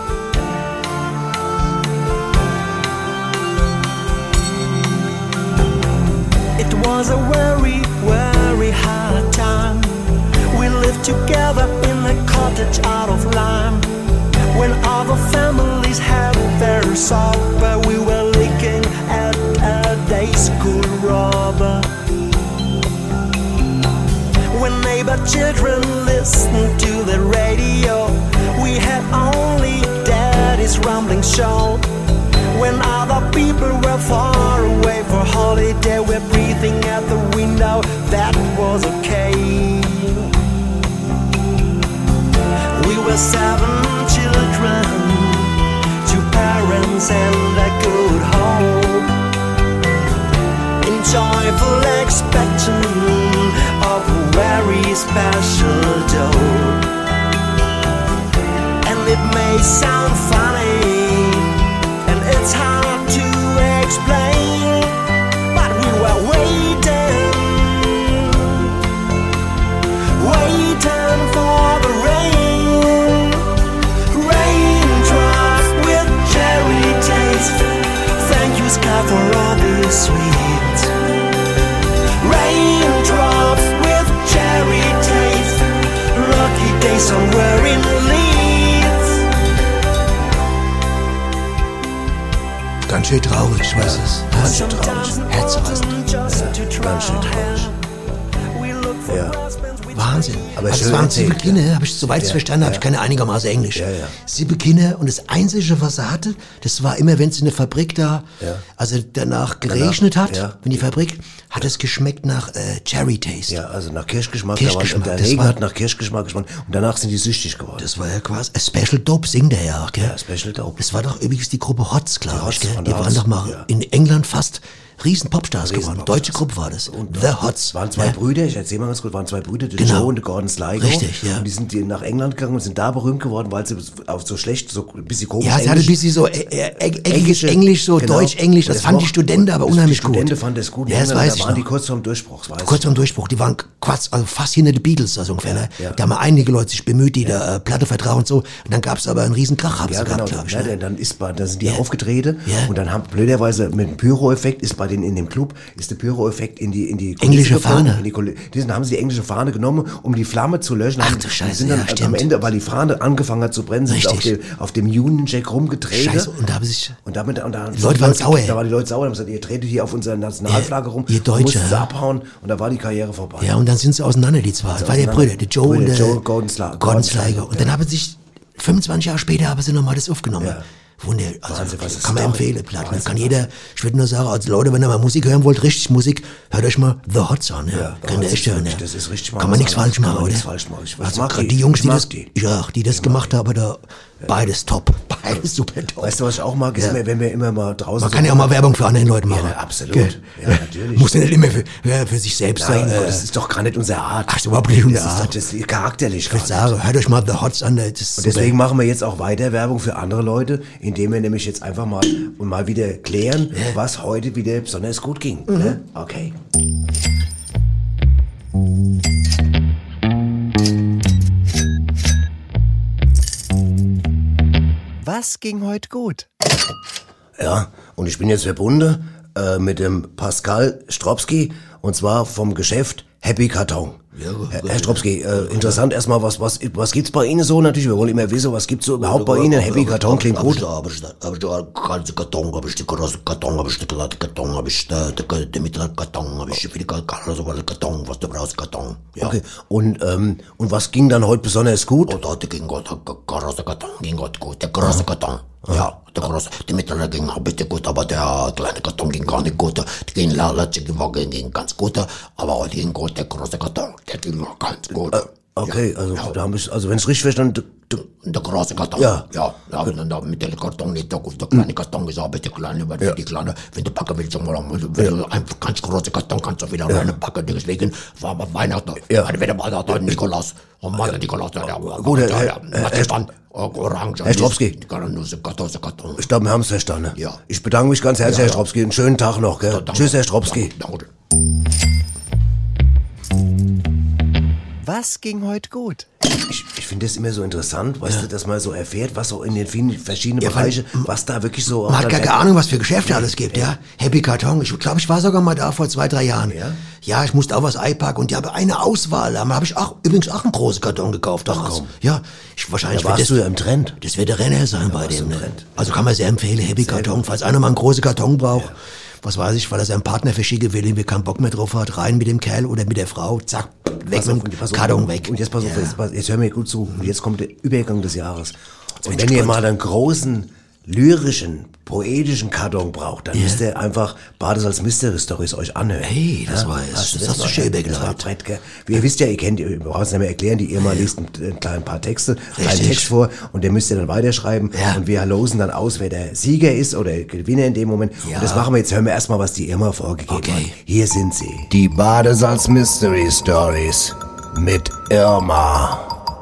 It was a very, very hard time. We lived together in a cottage out of lime. When other families had their supper, we were looking at a day school robber. When neighbor children listened to the radio, we had only daddy's rumbling show. When other people were far away for holiday, we're breathing at the window, that was okay. We were seven children, two parents and a good home, in joyful expectation of a very special dough. And it may sound funny, and it's hard to explain, but we were waiting, waiting for the rain. Raindrops with cherry taste. Thank you, sky, for all this sweet. Raindrops with cherry taste. Lucky day somewhere in Leeds. Ganz schön traurig, ich weiß es. Ganz schön traurig. Herzrassend. Ganz schön traurig. Ja. Wahnsinn. Aber also schön es waren erzählt, sieben Kinder, ja. habe ich, soweit ich es Ja, verstanden habe, ja. ich kann ja einigermaßen Englisch. Ja, ja. Sieben Kinder und das Einzige, was er hatte, das war immer, wenn es in der Fabrik da, Ja. also danach geregnet hat, ja. wenn die Fabrik, hat es geschmeckt nach äh, Cherry Taste. Ja, also nach Kirschgeschmack. Kirschgeschmack, Da war, das der Regen war- hat nach Kirschgeschmack geschmeckt und danach sind die süchtig geworden. Das war ja quasi, a Special Dope singt er ja auch, gell? Ja, Special Dope. Das war doch übrigens die Gruppe Hots, glaube Die ich, Hots gell? von Die der waren Hots, doch mal ja. in England fast riesen Popstars Riesen geworden. Popstars. Deutsche Gruppe war das. Und The Hots. Es waren zwei ja? Brüder, ich erzähl mal ganz kurz, waren zwei Brüder, der Genau. Joe und der Gordon Sligo. Richtig, ja. Und die sind die nach England gegangen und sind da berühmt geworden, weil sie auf so schlecht, so ein bisschen komisch Ja, sie hatte ein bisschen so äh, äh, Englisch, Englische- Englisch, so genau. Deutsch, Englisch, Und das fanden die mochten- Studenten aber das- unheimlich Die Studenten gut. fanden das gut. Ja, das Da weiß ich waren die noch. kurz vorm Durchbruch, das weiß Kurz ich. vorm Durchbruch, die waren quasi, also fast hinter die Beatles, also ungefähr. Ne? ja. Da haben einige Leute sich bemüht, die da äh, Platte vertrauen und so. Und dann gab's aber einen riesen Krach, haben Ja, sie genau. gehabt, glaube ich. Ja, Ne? denn dann ist bei, da sind die Ja. aufgetreten Ja. und dann haben blöderweise mit dem Pyro-Effekt ist bei denen in dem Club ist der Pyro-Effekt in die in die Kulisse Englische geflogen, Fahne. In die Kulisse. Diesen haben sie die englische Fahne genommen, um die Flamme zu löschen. Ach Haben- du die Scheiße, sind dann ja, am stimmt. Ende, weil die Fahne angefangen hat zu brennen, sind sie auf dem Richtig. auf dem Union Jack rumgedreht. Scheiße, und da haben sich... Und damit, und da Die Leute waren sauer. Da waren die Leute sauer, haben gesagt, ihr tretet hier auf unserer Nationalflagge rum, ihr Deutsche, mussten sie ja. abhauen und da war die Karriere vorbei. Ja, und dann sind sie auseinander, die zwei. Das war der auseinander. Brüder, der Joe Brüder, und der Joe, Gordon Sli- Gordon Gordon Sligo. Sligo, Und ja. dann haben sie sich, fünfundzwanzig Jahre später haben sie nochmal das aufgenommen. Ja. Wunder, also Wahnsinn, was ist kann man Story. empfehlen, Platten. Wahnsinn, Kann jeder, ich würde nur sagen, als Leute, wenn ihr mal Musik hören wollt, richtig Musik, hört euch mal The Hots an. Ja, Ja, könnt ihr das echt ist hören. wirklich- Ja. das ist richtig mal Kann man was nichts anderes. falsch machen, Kann man oder? nichts falsch machen. Ich- ich also mag gerade die. die Jungs, Ich die mag das, die. ja, die das gemacht haben, da, beides top. Beides super top. Weißt du, was ich auch mag, ist, Ja. immer, wenn wir immer mal draußen Man so kann ja auch mal Werbung für andere Leute machen. Ja, absolut. Gell? Ja, natürlich. Muss ja nicht immer für, ja, für sich selbst Nein, da, äh, das ist doch gar nicht unsere Art. Ach, ist überhaupt nicht unsere das ist Art. doch das ist charakterlich. Ich gar würde nicht. sagen, hört euch mal The Hots an. Das ist Und super. deswegen machen wir jetzt auch weiter Werbung für andere Leute, indem wir nämlich jetzt einfach mal und mal wieder klären, was heute wieder besonders gut ging. Mhm. Ne? Okay. Was ging heute gut? Ja, und ich bin jetzt verbunden äh, mit dem Pascal Stropski und zwar vom Geschäft Happy Karton. Ja, gut, Herr, gut, Herr Stropski, äh, interessant erstmal, was, was, was gibt's bei Ihnen so natürlich? Wir wollen immer wissen, was gibt's so überhaupt bei Ihnen? Happy Karton klingt gut. Hab ich da, hab ich da ganze Karton, hab ich die große Karton, hab ich die kleine Karton, hab ich da, die, die mittlere Karton, hab ich für die ganze Karton, was du brauchst, Karton. Ja. Okay, und, ähm, und was ging dann heute besonders gut? Und heute ging gut, der große Karton ging heute gut, der große Karton. Ja, der große, die mittlere ging ein bisschen gut, aber der kleine Karton ging gar nicht gut. Die ging letzte Woche ging ganz gut, aber heute ging gut, der große Karton, der ging noch ganz gut. Äh, okay, ja, also ja. da hab ich, also wenn es richtig verstanden, Der, der große Karton. Ja. Ja, ja, wenn der mit der Karton nicht so gut, der kleine Karton ist aber der kleine, weil Ja. die kleine, wenn du packen willst, mal, wenn du einfach ganz große Karton kannst du wieder rein packen, deswegen war aber Weihnachten, Ja. also wenn mal da Nikolaus, und mal der Nikolaus, der, der, Gut, der, Herr- der, Herr- Marzipan, Orange, Herr Stropski. die große Karton, Karton. ich glaube, wir haben es verstanden. Ja. Ich bedanke mich ganz herzlich, Ja, Herr ja. Stropski. Einen schönen Tag noch, gell? Danke. Tschüss, Herr Stropski. Danke. Was ging heute gut? Ich, ich finde das immer so interessant, weißt du, dass man so erfährt, was so in den vielen verschiedenen Ja, Bereichen, was da wirklich so... Man hat gar keine Ahnung, was für Geschäfte alles gibt, ja. Happy Karton, ich glaube, ich war sogar mal da vor zwei, drei Jahren. Ja? Ja, ich musste auch was einpacken und die haben eine Auswahl. Da habe ich auch, übrigens auch einen großen Karton gekauft damals. komm. Ja, ich, wahrscheinlich Da wird warst das, du ja im Trend. das wird der Renner sein bei warst du dem. im Ne? Trend. Also kann man sehr empfehlen, Happy Karton. Falls einer mal einen großen Karton braucht, was weiß ich, weil er seinen Partner verschicken will, wir keinen Bock mehr drauf hat, rein mit dem Kerl oder mit der Frau, zack, weg Pass auf, mit und dem pass auf, Karton weg. Und jetzt pass auf, Ja. jetzt, pass- jetzt hör mir gut zu. Und jetzt kommt der Übergang des Jahres. Und bin wenn ihr gespannt. mal einen großen, lyrischen, poetischen Karton braucht, dann müsst ihr einfach Bades als Mystery Stories euch anhören. Hey, das war es. Hast du Das hast du mal- schön Das war übergeleitet. Brett, gell? Wie ihr wisst ja, ihr kennt, ihr braucht es nicht mehr erklären, die ihr mal liest ein, ein kleines paar Texte, einen Richtig. Text vor und den müsst ihr dann weiterschreiben Ja. und wir losen dann aus, wer der Sieger ist oder der Gewinner in dem Moment. Ja. Und das machen wir jetzt, hören wir erstmal, was die Irma vorgegeben Okay. hat. Hier sind sie. Die Badesalz Mystery Stories mit Irma.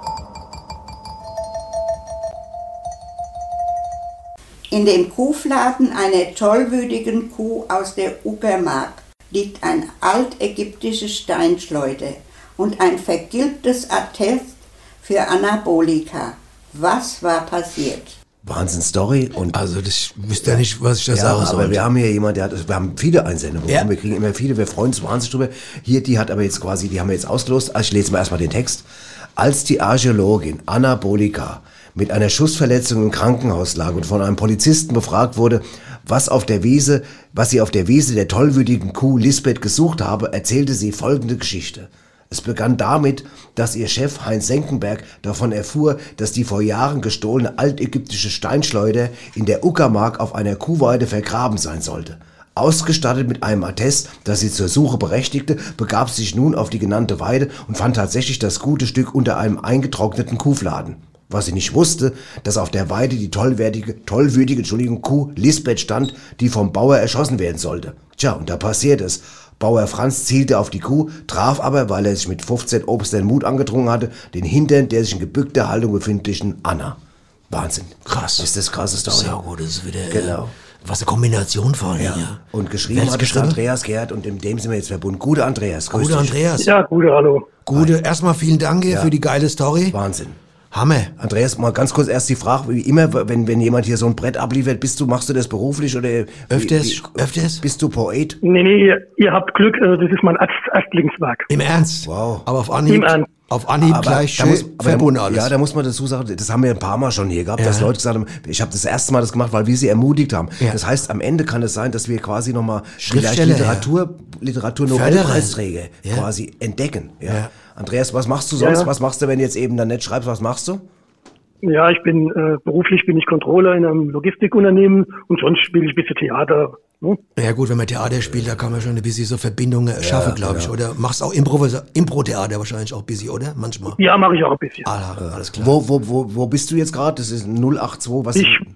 In dem Kuhfladen einer tollwütigen Kuh aus der Uckermark liegt ein altägyptisches Steinschleuder und ein vergilbtes Attest für Anabolika. Was war passiert? Wahnsinn-Story und Also, das wisst ihr nicht, was ich da ja, sagen aber soll. wir haben hier jemand, der hat, wir haben viele Einsendungen, Ja. wir kriegen immer viele, wir freuen uns wahnsinnig drüber. Hier, die hat aber jetzt quasi, die haben wir jetzt ausgelost. Also ich lese mal erstmal den Text. Als die Archäologin Anna Bolika mit einer Schussverletzung im Krankenhaus lag und von einem Polizisten befragt wurde, was auf der Wiese, was sie auf der Wiese der tollwütigen Kuh Lisbeth gesucht habe, erzählte sie folgende Geschichte. Es begann damit, dass ihr Chef Heinz Senckenberg davon erfuhr, dass die vor Jahren gestohlene altägyptische Steinschleuder in der Uckermark auf einer Kuhweide vergraben sein sollte. Ausgestattet mit einem Attest, das sie zur Suche berechtigte, begab sie sich nun auf die genannte Weide und fand tatsächlich das gute Stück unter einem eingetrockneten Kuhfladen. Was sie nicht wusste, dass auf der Weide die tollwertige, tollwütige, Entschuldigung, Kuh Lisbeth stand, die vom Bauer erschossen werden sollte. Tja, und da passiert es. Bauer Franz zielte auf die Kuh, traf aber, weil er sich mit fünfzehn Obstern Mut angetrunken hatte, den Hintern der sich in gebückter Haltung befindlichen Anna. Wahnsinn. Krass. Ist das krasse Story? Ja, gut, das ist wieder, Genau. äh, was eine Kombination von, ja. Ja. Und geschrieben Wer hat's hat es geschrieben? Andreas Gerd und in dem sind wir jetzt verbunden. Gute Andreas, grüß Gute dich. Andreas. Ja, gute, hallo. Gute, erstmal vielen Dank hier Ja. für die geile Story. Wahnsinn. Hammer. Andreas, mal ganz kurz erst die Frage, wie immer, wenn, wenn jemand hier so ein Brett abliefert, bist du, machst du das beruflich oder? wie- Öfters, wie- öfters. Bist du Poet? Nee, nee, ihr, ihr habt Glück, äh, das ist mein Erst Erstlingswerk. Im Ernst? Wow. Aber auf Anhieb, Im Ernst. auf Anhieb gleich da schön muss- aber verbunden da, alles. Ja, da muss man dazu sagen, das haben wir ein paar Mal schon hier gehabt, Ja. dass Leute gesagt haben, ich habe das erste Mal das gemacht, weil wir sie ermutigt haben. Ja. Das heißt, am Ende kann es sein, dass wir quasi nochmal vielleicht Schriftsteller, Literatur, Literatur-Nobelpreisträger Ja. quasi entdecken. Ja. Ja. Andreas, was machst du sonst? Ja, ja. Was machst du, wenn du jetzt eben dann nicht schreibst? Was machst du? Ja, ich bin, äh, beruflich bin ich Controller in einem Logistikunternehmen und sonst spiele ich ein bisschen Theater. Ne? Ja gut, wenn man Theater spielt, da kann man schon ein bisschen so Verbindungen schaffen, glaube ich. Oder machst auch Impro- Impro-Theater wahrscheinlich auch ein bisschen, oder? Manchmal. Ja, mache ich auch ein bisschen. Ah, alles klar. Wo, wo, wo, wo bist du jetzt gerade? Das ist null acht zwei, was? Ich,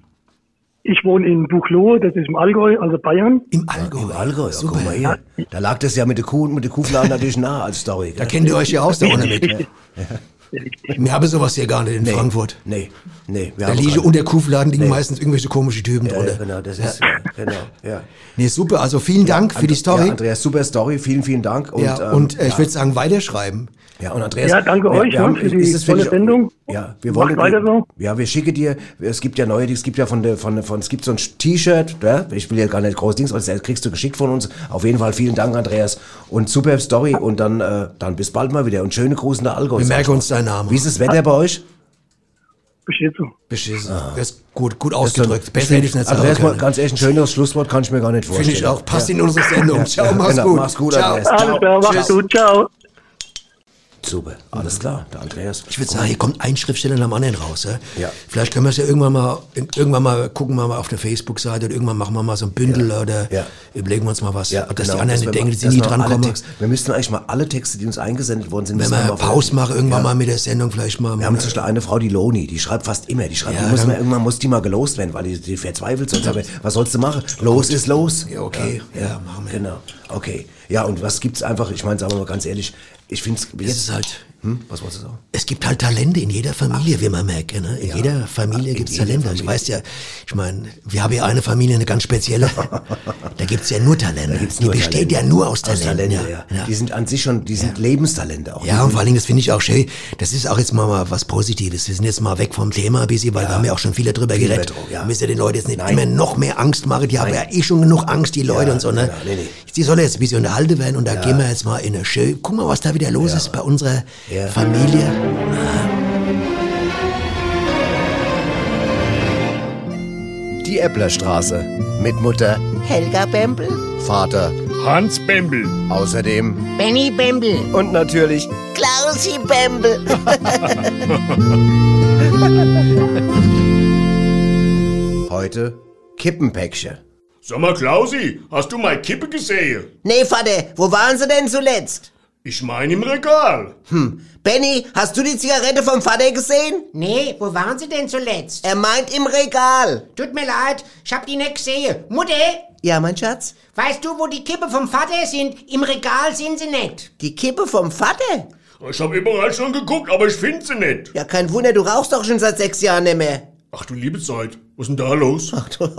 ich wohne in Buchloe, das ist im Allgäu, also Bayern. Im Allgäu. Im Allgäu, ja, Super. guck mal hier. Da lag das ja mit der Kuh und mit der Kuhfladen natürlich nah als Story. Da kennt ihr euch ja aus, da ohne mit. Richtig. Wir haben sowas hier gar nicht in Nee, Frankfurt. Nee, nee. Wir Da haben liegen keine- unter Kuhfladen liegen Nee. meistens irgendwelche komische Typen Ja, drunter. ja, genau, das ist, ja. genau, ja. Nee, super, also vielen Dank für die Story. Ja, Andreas, super Story, vielen, vielen Dank. Und, Ja, ähm, und äh, ich ja. würde sagen, weiterschreiben. Ja, und Andreas, Ja, danke wir, euch, wir ne, haben, für ist die es tolle wirklich, Sendung. Ja, und Andreas, Ja, danke wir, euch, wir, ne, für die ja, tolle ist es Sendung. wirklich, Sendung. Ja, wir wollen, Macht weiter so. Ja, wir schicken dir, es gibt ja neue, es gibt ja von der, von, von, es gibt so ein T-Shirt, ja, ich will ja gar nicht groß Dings, aber das kriegst du geschickt von uns. Auf jeden Fall vielen Dank, Andreas. Und super Story und dann, äh, dann bis bald mal wieder und schöne Grüße nach Allgäu. Wir merken uns deinen Namen. Wie ist das Wetter bei euch? Beschissen. Beschissen. Das ist gut, gut Das ausgedrückt. ist Besser hätte ich es nicht sagen Andreas, mal können. ganz ehrlich, ein schöneres Schlusswort kann ich mir gar nicht vorstellen. Finde ich auch. Passt Ja. in unsere Sendung. Ciao, Ja, mach's genau, gut. mach's gut, Ciao. Andreas. Alles klar, macht's Tschüss. gut, ciao. Super, alles klar, der Andreas. Ich würde sagen, hier kommt ein Schriftsteller nach dem anderen raus. Ja? Ja. Vielleicht können wir es ja irgendwann mal, irgendwann mal gucken wir mal auf der Facebook-Seite oder irgendwann machen wir mal so ein Bündel Ja. oder Ja. überlegen wir uns mal was, Ja, dass genau, die anderen dass nicht wir denken, mal- dass sie dass nie wir alle drankommen. Texte- Wir müssten eigentlich mal alle Texte, die uns eingesendet worden sind, Wenn müssen wir mal Pause machen, irgendwann Ja. mal mit der Sendung vielleicht mal. Wir haben zum Beispiel eine Frau, die Loni, die schreibt fast immer, die schreibt, Ja, die muss dann- man, irgendwann muss die mal gelost werden, weil die, die verzweifelt sonst. Aber was sollst du machen? Los ist los. Ja, okay. Ja, machen wir. Genau. Okay. Ja, und was gibt's einfach, ich meine, sagen wir mal ganz ehrlich, ich finde es Es jetzt, ist halt, hm, was wolltest du sagen? es gibt halt Talente in jeder Familie, wie man merkt. Ne? In Ja. jeder Familie In gibt es jeder Talente. Ich Familie. weiß ja, ich meine, wir haben ja eine Familie, eine ganz spezielle. Da gibt es ja nur Talente. Gibt's Die nur besteht Talente. ja nur aus Aus Talenten. Talente, ja. ja. Die sind an sich schon, die sind Lebenstalente auch. Ja, und vor allen Dingen, das finde ich auch schön, das ist auch jetzt mal, mal was Positives. Wir sind jetzt mal weg vom Thema ein bisschen, weil wir haben ja auch schon viele drüber Viel geredet. drüber, ja. Wir müssen ja den Leuten jetzt nicht Nein. immer noch mehr Angst machen. Die haben Nein. ja eh schon genug Angst, die Leute Ja, und so. Ne? genau, nee, nee. Die sollen jetzt ein bisschen unterhalten werden und da gehen wir jetzt mal in eine schön, guck mal, was da wieder los Ja. ist bei unserer Ja. Familie. Die Äpplerstraße mit Mutter, Helga Bembel, Vater, Hans Bembel. außerdem Benny Bembel, und natürlich Klausi Bembel. heute Kippenpäckchen. Sag mal, Klausi, hast du meine Kippe gesehen? Nee, Vater, wo waren sie denn zuletzt? Ich meine im Regal. Hm. Benny, hast du die Zigarette vom Vater gesehen? Nee, wo waren sie denn zuletzt? Er meint im Regal. Tut mir leid, ich hab die nicht gesehen. Mutter, Ja, mein Schatz? weißt du, wo die Kippe vom Vater sind? Im Regal sind sie nicht. Die Kippe vom Vater? Ich hab überall schon geguckt, aber ich finde sie nicht. Ja, kein Wunder, du rauchst doch schon seit sechs Jahren nicht mehr. Ach du liebe Zeit, was ist denn da los? Ach du.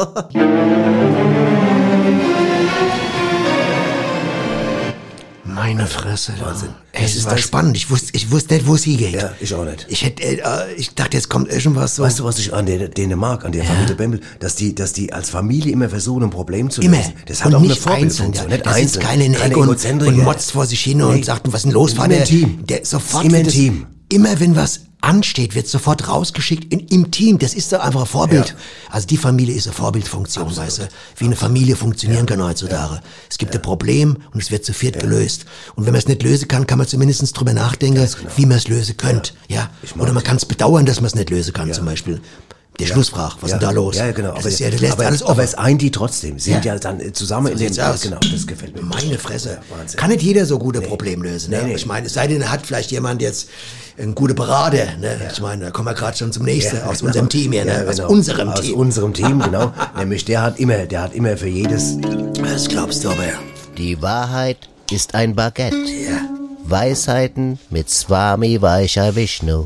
Meine Fresse. Wahnsinn. Es Das ist ist war das- spannend. Ich wusste, ich wusste nicht, wo es hingeht. Ja, ich auch nicht. Ich hätte, äh, ich dachte, jetzt kommt irgendwas so. Weißt du, was ich an der, denen mag, an der Familie Bembel, dass die, dass die als Familie immer versuchen, ein Problem zu lösen. Immer. Das hat und auch eine nicht einzeln. Vorbildfunktion, Ja. nicht Da sitzt einzeln. keiner in der Keine Ecke und, Egozentriker. und motzt vor sich hin Nee. und sagt, was ist denn los, Immer Vater? ein Team. Der sofort Immer ein wird das- Team. Immer wenn was ansteht, wird sofort rausgeschickt in, im Team. Das ist doch einfach ein Vorbild. Ja. Also die Familie ist eine Vorbildfunktion, weißt du, wie eine Familie funktionieren kann heutzutage. Es gibt ein Problem und es wird zu viert gelöst. Und wenn man es nicht lösen kann, kann man zumindest drüber nachdenken, wie man es lösen könnte. Ja. Ich mag Oder man das. kann es bedauern, dass man es nicht lösen kann, zum Beispiel. Der Schlussfrage, was ja. ist denn da los? Ja, genau. Das, Aber, ist ja, das lässt aber, alles aber offen. es eint die trotzdem. Sie sind Ja. ja dann äh, zusammen So in dem... sieht's aus. Genau, das gefällt mir. Meine Fresse. Ja, Wahnsinn. Kann nicht jeder so gute Probleme lösen. Ne? Nee, nee. Ich meine, es sei denn, er hat vielleicht jemand jetzt einen guten Berater. Ne? Ich meine, da kommen wir gerade schon zum nächsten, Ja, aus genau. unserem Team hier. Ne? Ja, Aus genau. unserem Aus Team. unserem Team, genau. Nämlich der hat immer, der hat immer für jedes... Das glaubst du aber. Die Wahrheit ist ein Baguette. Ja. Weisheiten mit Swami Vaishya Vishnu.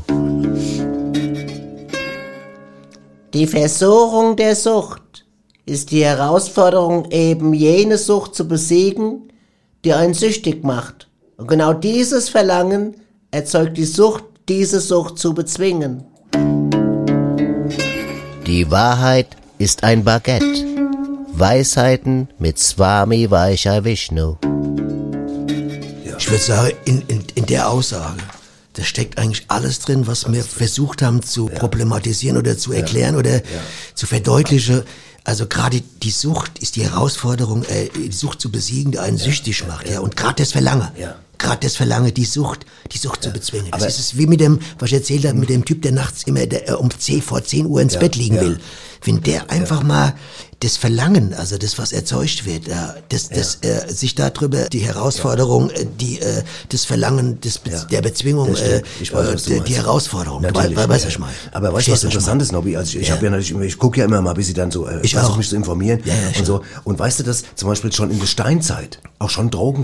Die Versuchung der Sucht ist die Herausforderung, eben jene Sucht zu besiegen, die einen süchtig macht. Und genau dieses Verlangen erzeugt die Sucht, diese Sucht zu bezwingen. Die Wahrheit ist ein Baguette. Weisheiten mit Swami Vaishya Vishnu. Ich würde sagen, in, in, in der Aussage, da steckt eigentlich alles drin, was wir versucht haben zu problematisieren oder zu erklären oder zu verdeutlichen. Also gerade die Sucht ist die Herausforderung, äh, die Sucht zu besiegen, die einen süchtig macht. Ja. Und gerade das Verlangen. Ja. Gerade das Verlangen, die Sucht, die Sucht zu bezwingen. Das Aber- ist es wie mit dem, was ich erzählt habe, mit dem Typ, der nachts immer der, äh, um zehn, vor zehn Uhr ins Ja, Bett liegen ja. will. Wenn der einfach mal das Verlangen, also das, was erzeugt wird, ja, das, das, äh, sich darüber die Herausforderung, äh, die, äh, das Verlangen des, Be- Ja. der Bezwingung, Das äh, stimmt. Ich weiß, was du die, meinst. die Herausforderung. Natürlich. Du, we- weißt du, was ja. ich meine? Aber weißt du, was Verstehst du, was ich interessant ist, Nobby? Also ich, ich Ja. habe ja natürlich, immer- ich gucke ja immer mal, bis ich dann so, äh, Ich versuche auch. mich zu informieren Ja, ja, und schon. so. Und weißt du, dass zum Beispiel schon in der Steinzeit auch schon Drogen gab?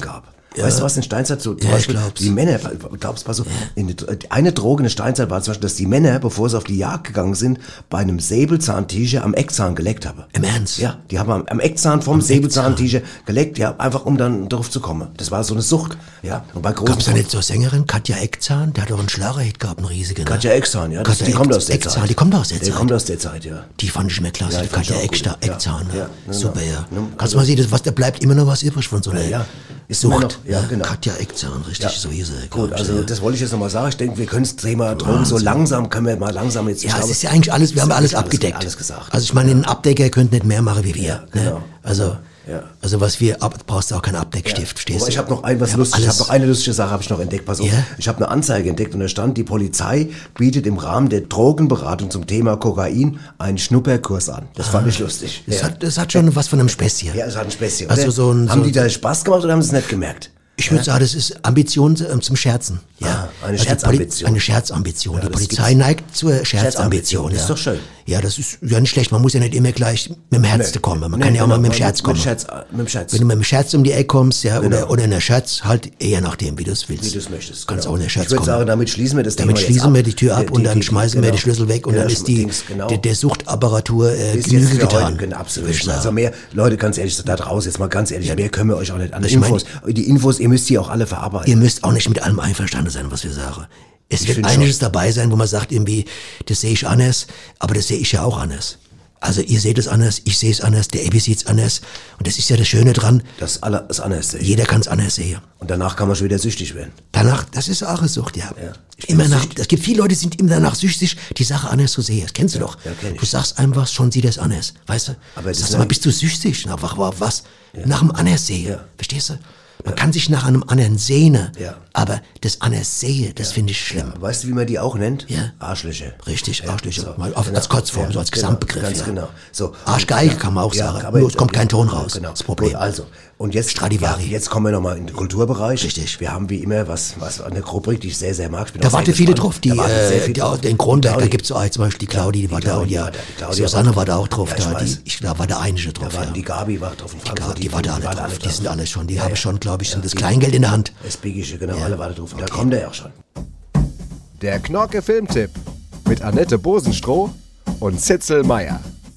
Ja. Weißt du, was in Steinzeit so, zum Ja, ich Beispiel, glaub's. die Männer, glaubst du mal so, in die, eine Droge in der Steinzeit war zum Beispiel, dass die Männer, bevor sie auf die Jagd gegangen sind, bei einem Säbelzahntiger am Eckzahn geleckt haben. Im Ernst? Ja, die haben am, am Eckzahn vom Säbelzahntiger geleckt, ja, einfach um dann drauf zu kommen. Das war so eine Sucht, ja. Und bei großen Gab's da nicht so eine Sängerin, Katja Eckzahn? Der hat doch einen Schlagerhit gehabt, einen riesigen. Ne? Katja Eckzahn, ja, das, Katja die kommt Eck- aus der Eckzahn, Zeit. die kommt aus der Die Zeit. kommt aus der Zeit, ja. Die fand ich mir klasse, Ja, die die fand ich Katja auch gut, Ecksta- ja. Eckzahn. Ne? Ja, genau. Super, ja. Ja, Kannst also- du mal sehen, das, was, da bleibt immer noch was übrig von so einer Ja, ja. Ist Sucht. immer noch- ja, genau. Katja Eckzahn, richtig, Ja. so hieß sie. glaub Gut, ich, also ja. das wollte ich jetzt nochmal sagen. Ich denke, wir können das Thema Drogen so Wahnsinn. langsam, können wir mal langsam jetzt... ich Ja, es glaube, ist ja eigentlich alles, wir haben es ist alles alles- abgedeckt. alles gesagt. Also ich meine, ein Abdecker könnte nicht mehr machen wie wir. Ja, ne? genau. Also, Ja. also was wir, ab, brauchst du auch keinen Abdeckstift, stehst Aber du? ich habe noch ein was Wir haben lustig, ich alles- habe noch eine lustige Sache habe ich noch entdeckt. Pass auf, Ja? ich habe eine Anzeige entdeckt und da stand, die Polizei bietet im Rahmen der Drogenberatung zum Thema Kokain einen Schnupperkurs an. Das fand ich lustig. Das, ja. hat, das hat schon was von einem Späßchen. Ja, es hat ein Späßchen. Also oder? so ein- haben so- die da Spaß gemacht oder haben sie es nicht gemerkt? Ich würde sagen, das ist Ambition ähm, zum Scherzen. Ja. Ah, eine Also die Scherzambition. Poli- Eine Scherzambition. Ja, die das Polizei gibt's. neigt zur Scherzambition. Scherzambition, Ja. ist doch schön. Ja, das ist ja nicht schlecht. Man muss ja nicht immer gleich mit dem Herz Nee. kommen. Man Nee, kann ja auch genau, mal mit dem mit- Scherz kommen. mit Scherz, mit dem Scherz. Wenn du mit dem Scherz um die Ecke kommst, ja, Genau. oder, oder in der Scherz, halt eher nachdem, wie du es willst. Wie du es möchtest. Kannst genau. auch in der Scherz Ich würde kommen. sagen, damit schließen wir das Damit Thema schließen jetzt wir ab. die Tür ab Die- und die- dann die- schmeißen wir genau. die Schlüssel weg und Ja, dann ist die, Dings, genau. der, der Suchtapparatur äh, Ist Genüge jetzt für getan. heute, genau, absolut. würde ich sagen. Also mehr, Leute, ganz ehrlich, da draußen, jetzt mal ganz ehrlich, mehr können wir euch auch nicht an Ich meine- Infos. Die Infos, ihr müsst die auch alle verarbeiten. Ihr müsst auch nicht mit allem einverstanden sein, was wir sagen. Es Ich wird find einiges schon. dabei sein, wo man sagt irgendwie, das sehe ich anders, aber das sehe ich ja auch anders. Also ihr seht es anders, ich sehe es anders, der Ebi sieht es anders. Und das ist ja das Schöne dran, Das alle, das anders sehen. jeder kann es anders sehen. Und danach kann man schon wieder süchtig werden. Danach, das ist auch eine Sucht, ja. Ja. Ich Immer bin nach, süchtig. es gibt viele Leute, die sind immer danach süchtig, die Sache anders zu sehen. Das kennst du doch. ja, kenn ich. Du sagst einfach, schon sieht das anders, weißt du? Aber das Sagst ist du mal, ein- bist du süchtig? Na, wach, wach, was? Nach dem anders sehen. Ja. Verstehst du? Man kann sich nach einem anderen sehnen, Ja. aber das anders sehen, das finde ich schlimm. Weißt du, wie man die auch nennt? Ja. Arschlöcher. Richtig, Arschlöcher. so, Mal auf, genau. als Kurzform, Ja, so als genau, Gesamtbegriff. Ganz ja. genau. So. Arschgeige Ja, kann man auch ja, sagen. aber- Nur es kommt kein Ton ja, raus. Genau. Das Problem. Gut, also, und jetzt, Stradivari. ja, jetzt kommen wir nochmal in den Kulturbereich. Richtig. Wir haben wie immer was, was eine Rubrik, die ich sehr, sehr mag. Ich bin Da auch sehr warten viele gespannt. drauf. Die, Da warten sehr äh, viele die, drauf. den Kronberg, da Claudi. gibt's so ein, zum Beispiel die Claudi, die war da, Claudi und ja, war da, die Claudia Susanne war war da auch drauf, Ja, ich da, die, weiß. ich, da war da einige drauf, Da waren ja. die Gabi war drauf in Die, Frankfurt. Gabi, die war da alle waren drauf, die drauf. sind alle schon, die Ja, haben ja. schon, glaube ich, schon Ja, das die- Kleingeld in der Hand. Das Biggische, genau, Ja. alle waren drauf. Da kommt er auch schon. Der Knorke Filmtipp mit Annette Bosenstroh und Zitzel Meyer.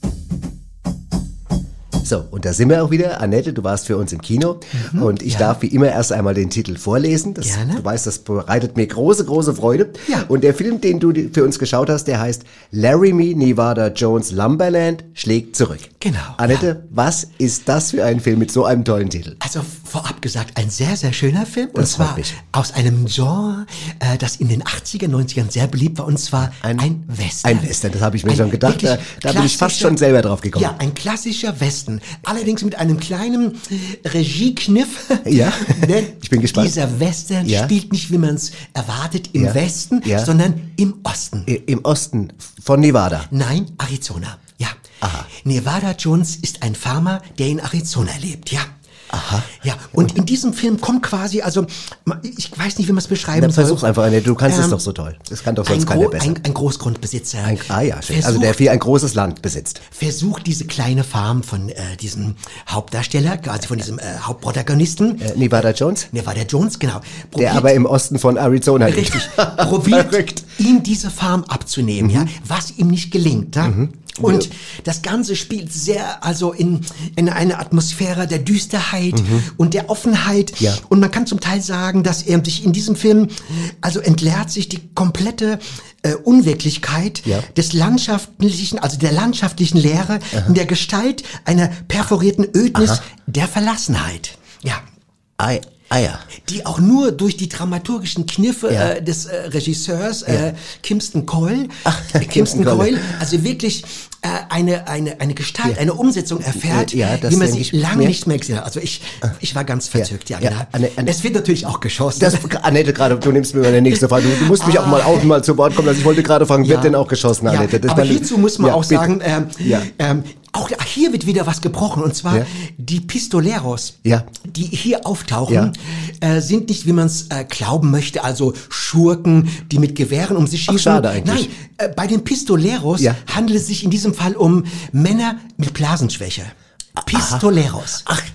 So, und da sind wir auch wieder. Annette, du warst für uns im Kino und ich ja. darf wie immer erst einmal den Titel vorlesen. Das, Gerne. Du weißt, das bereitet mir große, große Freude. Ja. Und der Film, den du für uns geschaut hast, der heißt Laramie Nevada Jones Lumberland schlägt zurück. Genau, Annette, was ist das für ein Film mit so einem tollen Titel? Also vorab gesagt, ein sehr, sehr schöner Film. Und Das freut zwar mich. aus einem Genre, äh, das in den achtziger, neunzigern sehr beliebt war, und zwar ein, ein Western. Ein Western, das habe ich mir Ein schon gedacht. Da, wirklich da bin ich fast klassischer- schon selber drauf gekommen. Ja, ein klassischer Western. Allerdings mit einem kleinen Regiekniff. Ja, Denn ich bin gespannt. Dieser Western Ja. spielt nicht, wie man es erwartet, im Ja. Westen, Ja. sondern im Osten. I- Im Osten von Nevada. Nein, Arizona. Ja. Aha. Nevada Jones ist ein Farmer, der in Arizona lebt. Ja. Aha. Ja, und in diesem Film kommt quasi, also, ma- ich weiß nicht, wie man es beschreiben Dann soll. versuch's einfach, Annette. Du kannst es Ähm, doch so toll. Das kann doch sonst ein, keiner Gro besser. ein, ein Großgrundbesitzer. Ein, ah ja, schön. Also versucht- der viel ein großes Land besitzt. versucht diese kleine Farm von äh, diesem Hauptdarsteller, also von diesem äh, Hauptprotagonisten, Äh, Nevada Jones, Nevada Jones, genau, der probiert- aber im Osten von Arizona liegt. Richtig. Probiert, Verrückt. ihm diese Farm abzunehmen, ja, was ihm nicht gelingt, ja. Mhm. Und das Ganze spielt sehr, also in, in eine Atmosphäre der Düsterheit und der Offenheit. Ja. Und man kann zum Teil sagen, dass er sich in diesem Film, also entleert sich die komplette äh, Unwirklichkeit Ja. des landschaftlichen, also der landschaftlichen Leere in der Gestalt einer perforierten Ödnis Aha. der Verlassenheit. Ja. Ei, Eier. Die auch nur durch die dramaturgischen Kniffe Ja. äh, des äh, Regisseurs äh, Kimston Coyle, Ach, äh, Kimston Kimston Coyle. Coyle, also wirklich äh, eine eine eine Gestalt, eine Umsetzung erfährt, Ja, das wie man denke sich ich lange mir. nicht mehr gesehen hat. Also ich ich war ganz verzückt, ja, Ja, genau. Anne- Anne- Es wird natürlich auch geschossen. Das, Annette, gerade, du nimmst mir meine nächste Frage. Du, du musst mich auch mal auch mal zu Wort kommen lassen. Ich wollte gerade fragen, wird Ja. denn auch geschossen, Ja, Annette? Das aber meine- hierzu muss man Ja, auch bitte. sagen, ähm, Ja. ähm, auch hier wird wieder was gebrochen, und zwar Ja. die Pistoleros, Ja. die hier auftauchen, Ja. äh, sind nicht, wie man es äh, glauben möchte, also Schurken, die mit Gewehren um sich Ach, schießen. schade eigentlich. Nein, äh, bei den Pistoleros Ja. handelt es sich in diesem Fall um Männer mit Blasenschwäche. Pistoleros. Ach,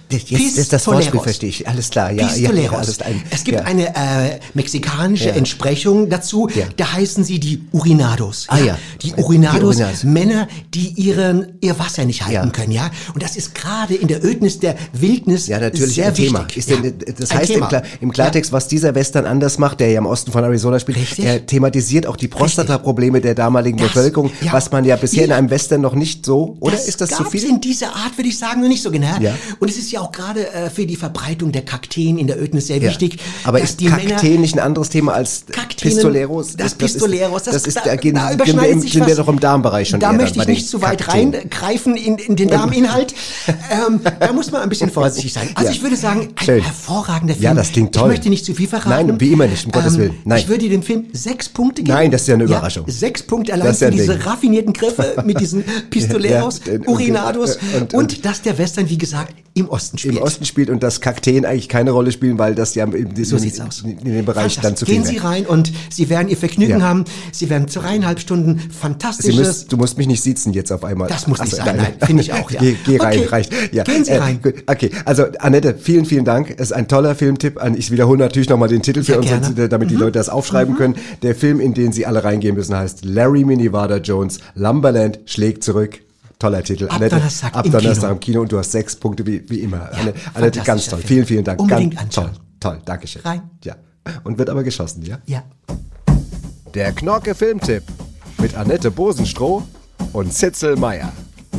Das, jetzt, das, das Wortspiel verstehe ich. Alles klar, ja. Pistoleros. ja, ja alles ein, es gibt ja. eine äh, mexikanische Ja. Entsprechung dazu, Ja. da heißen sie die Urinados. Ah, ja. Die Urinados, Die Urinados. Männer, die ihren, ihr Wasser nicht halten Ja. können, ja. Und das ist gerade in der Ödnis der Wildnis Ja, natürlich sehr ein Thema. wichtig. Ist ja. denn, das Ein heißt im, Thema. Klar, im Klartext, was dieser Western anders macht, der ja im Osten von Arizona spielt, Richtig. er thematisiert auch die Prostata-Probleme der damaligen Das, Bevölkerung, ja. was man ja bisher in Ja. einem Western noch nicht so, oder ist das zu gab's viel? in dieser Art, würde ich sagen, noch nicht so genau. Ja. Und es ist ja auch gerade äh, für die Verbreitung der Kakteen in der Ödnis sehr Ja. wichtig. Aber dass ist die Kakteen Männer nicht ein anderes Thema als Kakteen, Pistoleros? Das Ist- Pistoleros, das, das ist, da, da gehen, da gehen überschneidet wir, im, sich sind wir was. doch im Darmbereich schon Da eher möchte bei ich den nicht zu weit Kakteen. reingreifen in, in den Darminhalt. ähm, da muss man ein bisschen vorsichtig sein. Also Ja. ich würde sagen, ein Schön. hervorragender Film. Ja, das klingt toll. Ich möchte nicht zu viel verraten. Nein, wie immer nicht, um Gottes Willen. Nein. Ich würde dem Film sechs Punkte geben. Nein, das ist ja eine Überraschung. Ja, sechs Punkte allein Das ist ja für ein diese Ding. raffinierten Griffe mit diesen Pistoleros, Ja, und- Urinados und, und- und- dass der Western, wie gesagt, im Osten spielt. Im Osten spielt und dass Kakteen eigentlich keine Rolle spielen, weil das ja in, in, So sieht's aus. in, in dem Bereich dann zu viel Gehen Sie wäre. rein und Sie werden Ihr Vergnügen Ja. haben. Sie werden dreieinhalb Stunden Sie fantastisches... müsst, du musst mich nicht siezen jetzt auf einmal. Das muss nicht Ach so, sein, nein, finde ich auch, ja. Geh, geh rein, Okay, reicht. Ja. gehen Sie Äh, rein. gut. Okay, also Annette, vielen, vielen Dank. Es ist ein toller Filmtipp. Ich wiederhole natürlich nochmal den Titel für Ja, uns, gerne. Mhm. damit die Leute das aufschreiben können. Der Film, in den Sie alle reingehen müssen, heißt Larry Minivada Jones, Lumberland schlägt zurück. Toller Titel. Ab Donnerstag ab im Donnerstag Kino. im Kino und du hast sechs Punkte wie, wie immer. Ja, Annette, Annette, ganz fantastischer toll. Film. Vielen, vielen Dank. Unbedingt ganz anschauen. toll. Toll, Dankeschön. Rein. Ja. Und wird aber geschossen, ja? Ja. Der Knorke Filmtipp mit Annette Bosenstroh und Zitzel Meyer.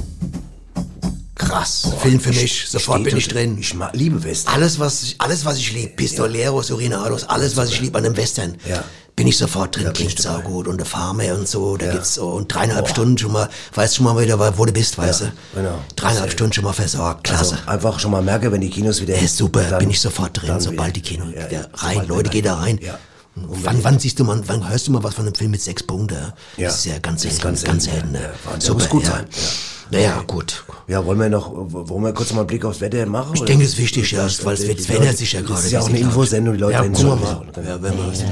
Krass. Film für mich. Sofort bin ich drin. Ich mag, liebe Western. Alles, was ich, alles, was ich liebe. Pistoleros, Urinados, alles, was ich liebe an einem Western. Ja. Bin ich sofort drin. Klingt saugut. Und der Farmer und so. Da gibt's so. Und dreieinhalb Stunden schon mal, weißt schon mal wieder, wo du bist, weißt du? genau. Dreieinhalb Das- Stunden schon mal versorgt. Klasse. Also einfach schon mal merke, wenn die Kinos wieder... Ja, super, dann- bin ich sofort drin, dann sobald wieder. die Kinos Ja, wieder ja, rein. sobald Leute, wir geht da rein. Ja. Wann, wann siehst du mal, wann hörst du mal was von einem Film mit sechs Punkten? Ja. Das ist ja ganz Das ist selten, ganz ganz selten, selten. ja. ne? Ja, Wahnsinn. Super, Muss gut ja. sein, Naja, gut. Ja, wollen wir noch, wollen wir kurz mal einen Blick aufs Wetter machen? Ich oder? denke, das ist wichtig, ja, weil es wird- es verändert sich ja gerade. Das ist ja auch wie eine sie Infosendung, die Leute Ja, werden gucken wir sowieso- mal. Ja, wenn wir was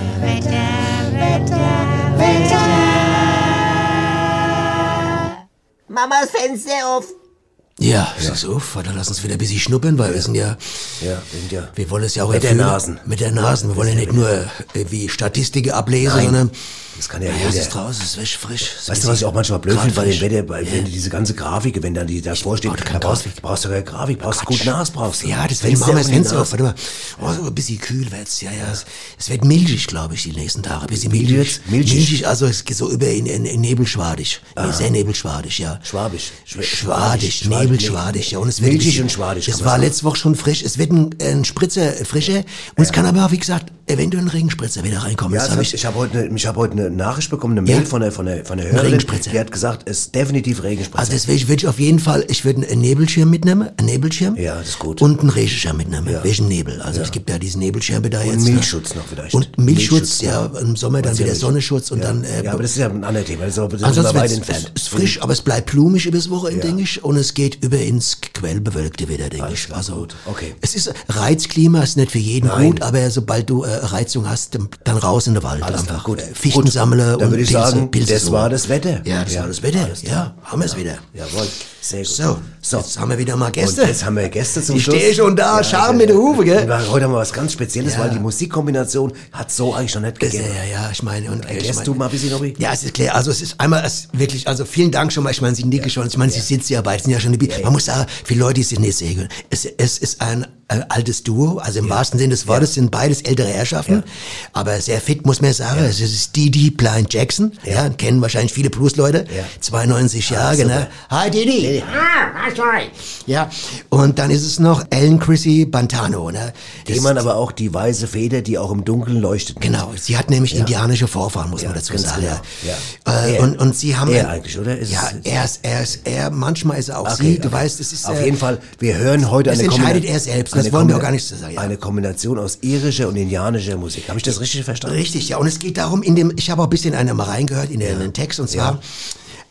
Mama, das Fenster auf. Ja, ja. Ist auf. Dann lass uns wieder ein bisschen schnuppern, weil wir sind ja, Ja, sind ja. wir wollen es ja auch Mit der erfüllen. Nasen. Mit der Nasen. Wir wollen ja nicht nur äh, wie Statistiken ablesen, Nein. sondern Das kann ja ja, es jeder. ist draußen, es ist frisch, frisch. Es ist Weißt du, was ich auch manchmal blöd grad finde bei den frisch. Wetter, bei, wenn die diese ganze Grafik, wenn dann die davor steht, brauch da keine brauchst, Grafik. brauchst du keine Grafik, brauchst du gut Nas, brauchst du. Ja, das wird Fenster machen wir das und die Fenster auf. Nase. Warte mal. Oh, so ein bisschen kühl wird's. Ja, ja. Es, es wird milchig, glaube ich, die nächsten Tage. Ein bisschen milchig. wird's? Milchig? Also es geht so über in, in, in nebelschwadig. Nee, sehr nebelschwadig, ja. Schwabisch. Schw- Schwadig, Schwabisch, nebelschwadig, ja. Und es wird Milchig ein bisschen- und schwadig, Es kann man war sagen. letzte Woche schon frisch. Es wird ein, ein Spritzer frischer. Und es kann aber auch, wie gesagt, eventuell ein Regenspritzer wieder reinkommen. Ja, das das habe hab, ich. ich habe heute, eine- ich habe heute eine Nachricht bekommen, eine Mail Ja. von der, von der, von der Hörerin, Regenspritzer. die hat gesagt, es ist definitiv Regenspritzer. Also deswegen würde ich auf jeden Fall, ich würde einen Nebelschirm mitnehmen, einen Nebelschirm. Ja, das ist gut. Und einen Regenschirm mitnehmen, Ja. wegen Nebel. Also es gibt ja diesen Nebelschirme da Und jetzt. Milchschutz noch vielleicht. Und Milchschutz, Milchschutz, ja, im Sommer dann Weil's ja wieder Milch- Sonnenschutz und ja. dann... Äh, ja, aber das ist ja ein anderes Thema. Das ist aber das also ist es weit wird, entfernt. es ist frisch, aber es bleibt blumig übers Wochenende, Ja. denke ich. Und es geht über ins Quellbewölkte wieder, denke ich. klar, Also gut. Okay. es ist Reizklima, ist nicht für jeden Nein. gut, aber sobald du äh, Reizung hast, dann, dann raus in den Wald. Alles klar, einfach. gut. Äh, Fichten sammeln Dann und würde ich Pilze, sagen, Pilze das so. war das Wetter. Ja, das Ja, war das Wetter. alles klar. Ja, haben wir es wieder. Jawohl, sehr gut. So, So. jetzt haben wir wieder mal Gäste. Und jetzt haben wir Gäste zum Ich Schluss. stehe schon da, Scham mit der Hufe, gell? Und heute haben wir was ganz Spezielles, Ja. weil die Musikkombination hat so eigentlich noch nicht Ja, gegeben. ja, ja, ich meine, und Erklärst ich meine, du mal ein bisschen, Nobby? Ja, es ist klar. Also es ist einmal es wirklich, also vielen Dank schon mal. Ich meine, Sie nicken schon. Ich meine, Sie sitzen ja beide, sind ja schon. Ja, man muss sagen, für Leute, die es nicht sehen können, es, es ist ein, ein altes Duo. Also im wahrsten Sinne des Wortes sind beides ältere Herrschaften, Ja. aber sehr fit, muss man sagen. Es ist Didi Blind Jackson. Ja, kennen wahrscheinlich viele Blues-Leute. Ja. zweiundneunzig Jahre, super. genau. Hi Didi. Ah, that's right. Ja. Und dann ist es noch Ellen Chrissy Bantano. Ne? Das- Dem man aber auch die weiße Feder, die auch im Dunkeln leuchtet. Genau, sie hat nämlich indianische Vorfahren, muss man dazu ganz sagen. genau. Ja. Ja. Äh, Er. und, und sie haben Er eigentlich, oder? Ist ja, es- er ist, er ist, er, manchmal ist er auch Okay, sie, du okay. weißt, es ist... Auf äh, jeden Fall, wir hören heute das eine entscheidet Kombina- er selbst, das eine wollen wir Kombina- auch gar nicht so sagen, ja. Eine Kombination aus irischer und indianischer Musik. Habe ich das richtig verstanden? Richtig, ja, und es geht darum, in dem, ich habe auch ein bisschen einer mal reingehört in den, in den Text, und zwar... Äh,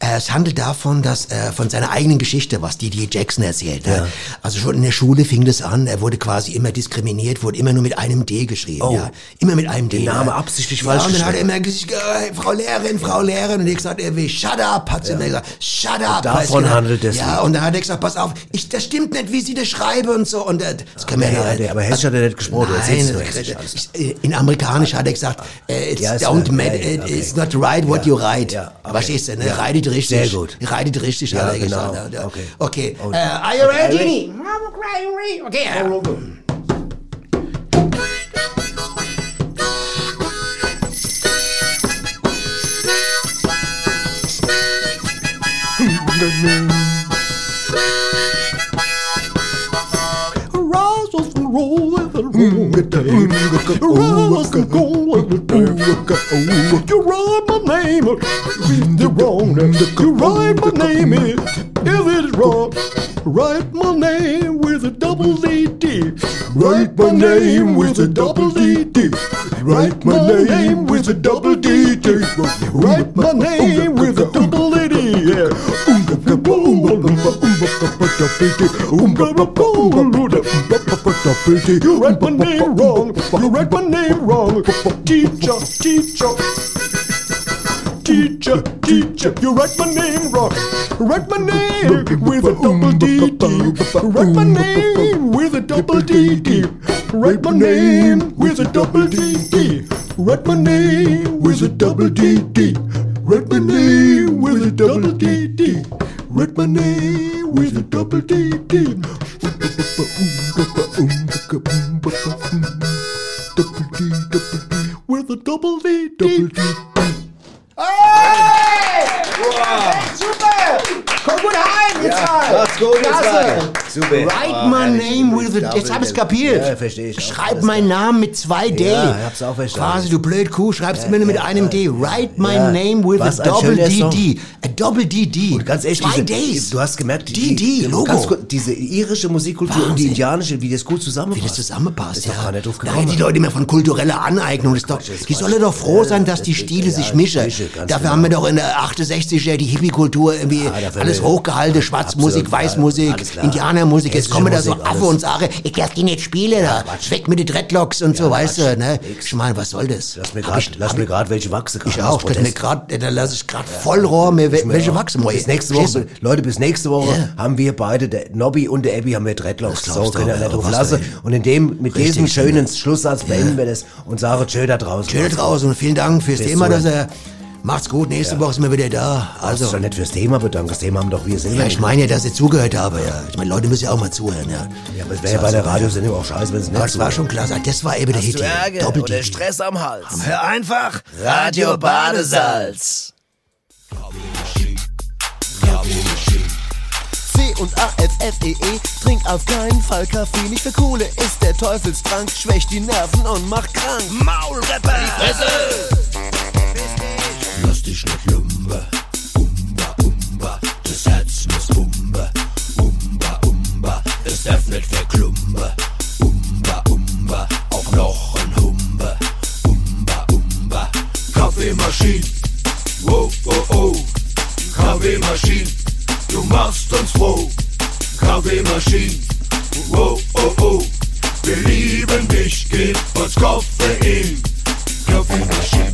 Äh, es handelt davon, dass äh, von seiner eigenen Geschichte, was D D Jackson erzählt. Ja. Also schon in der Schule fing das an. Er wurde quasi immer diskriminiert, wurde immer nur mit einem D geschrieben. Oh. Ja. Immer mit einem D. Den Namen ja. absichtlich ja, falsch und dann hat er geschrieben. immer gesagt, äh, Frau Lehrerin, Frau Lehrerin. Und ich gesagt, er will shut up, hat sie immer gesagt, shut up. Davon weißt du, handelt es. Ja, und dann hat er gesagt, pass auf, ich, das stimmt nicht, wie sie das schreiben und so. Und äh, das können wir ja, ja, ja, aber Hessisch hat er nicht gesprochen. Nein, in Amerikanisch hat er gesagt, äh, it's, Ja, ist don't ja, matter, ja, okay. it's not right what Ja, you write. ja, okay. Verstehst du, ne? Ja. Reitet richtig. Sehr gut. Reitet richtig, Ja, hat er genau. gesagt. Ja, Okay. Okay, Und- äh, are you Okay, ready? ready? Okay, ja. You write my name, is it wrong? You write my name, is it wrong? Write my name with a double D D. Write my name with a double D D. Write my name with a double D D. Write my name with a double D D. Yeah. You write my name wrong. You write my name wrong. Teacher, teacher. Teacher, teacher, you write my name wrong. Write my name with a double D D. Write my name with a double D D. Write my name with a double D D. Write my name with a double D D. Write my name with a double D D. Write my name with a double D D. With a double D D. Hey! Super! Komm gut heim, jetzt mal! Macht's gut, jetzt Klasse. mal. Super. Write Ah, my herrlich. name with a... Jetzt hab ich's kapiert. Ja, verstehe ich. auch. Schreib Alles meinen klar. Namen mit zwei D. Ja, ich hab's auch verstanden. Quasi, du blöd Kuh, schreibst immer nur mit einem D. Write my Ja, name with was a ein double schöner D Song. D. A double D D. Und ganz ehrlich, Zwei diese, Ds. du hast gemerkt, D D, Logo. ganz kurz, diese irische Musikkultur und die Wahnsinn. indianische, wie das gut zusammenpasst. Wie das zusammenpasst, ist doch ja. gar nicht drauf Da gekommen. reden die Leute immer von kultureller Aneignung. Das ist doch, die sollen doch froh sein, dass die Stile sich mischen. Dafür haben wir doch in der achtundsechziger die Hippie-Kultur irgendwie dafür- alles hochgehalten. Schwarzmusik, Absolut, Weißmusik, alles klar. Indianermusik. Jetzt Hessische kommen da so Musik, Affe alles. und sagen, ich darf die nicht spielen. Da. Weg mit den Dreadlocks und so, weißt du. Ne? Ich meine, was soll das? Lass mir Hab grad, ich- lass hab mir ich- grad welche wachsen. Ich auch. Das mir grad, da lasse ich gerade voll Rohr mir wel- welche wachsen. Bis nächste Woche, Leute, bis nächste Woche haben wir beide, der Nobby und der Abby, haben wir Dreadlocks. Das So, glaubst du können wir aber, nicht drauf was lassen. denn? Und in dem, mit Richtig, diesem schönen ne? Schlusssatz beenden wir das und sagen Tschö da draußen. Schön da draußen und vielen Dank fürs Bis Thema, so. dass er... Macht's gut, nächste Woche sind wir wieder da. Also Also, schon nicht fürs Thema bedanken. Das Thema haben doch wir selber. ja, ich meine ja, dass ihr zugehört habe, ja. Ich meine, Leute müssen ja auch mal zuhören, ja. Ja, aber es wäre ja bei der Radiosendung auch scheiße, wenn es nicht Aber das war so schon klar. Das war eben der Hit. Hast du hier. Ärger Doppel oder D D. Stress am Hals? Hör einfach Radio Badesalz. C und A F F E E, trink auf keinen Fall Kaffee. Nicht für Kohle ist der Teufelstrank, schwächt die Nerven und macht krank. Maulrepper, die Fresse! Lass dich nicht lumber, umba, umba, das Herz muss umba, umba, umba, es darf nicht verklumber, umba, umba, auch noch ein Humber, umba, umba, Kaffeemaschine, wow, oh, oh, Kaffeemaschine, du machst uns froh, Kaffeemaschine, wow, oh, oh, wir lieben dich, gib uns Koffein, Kaffeemaschine.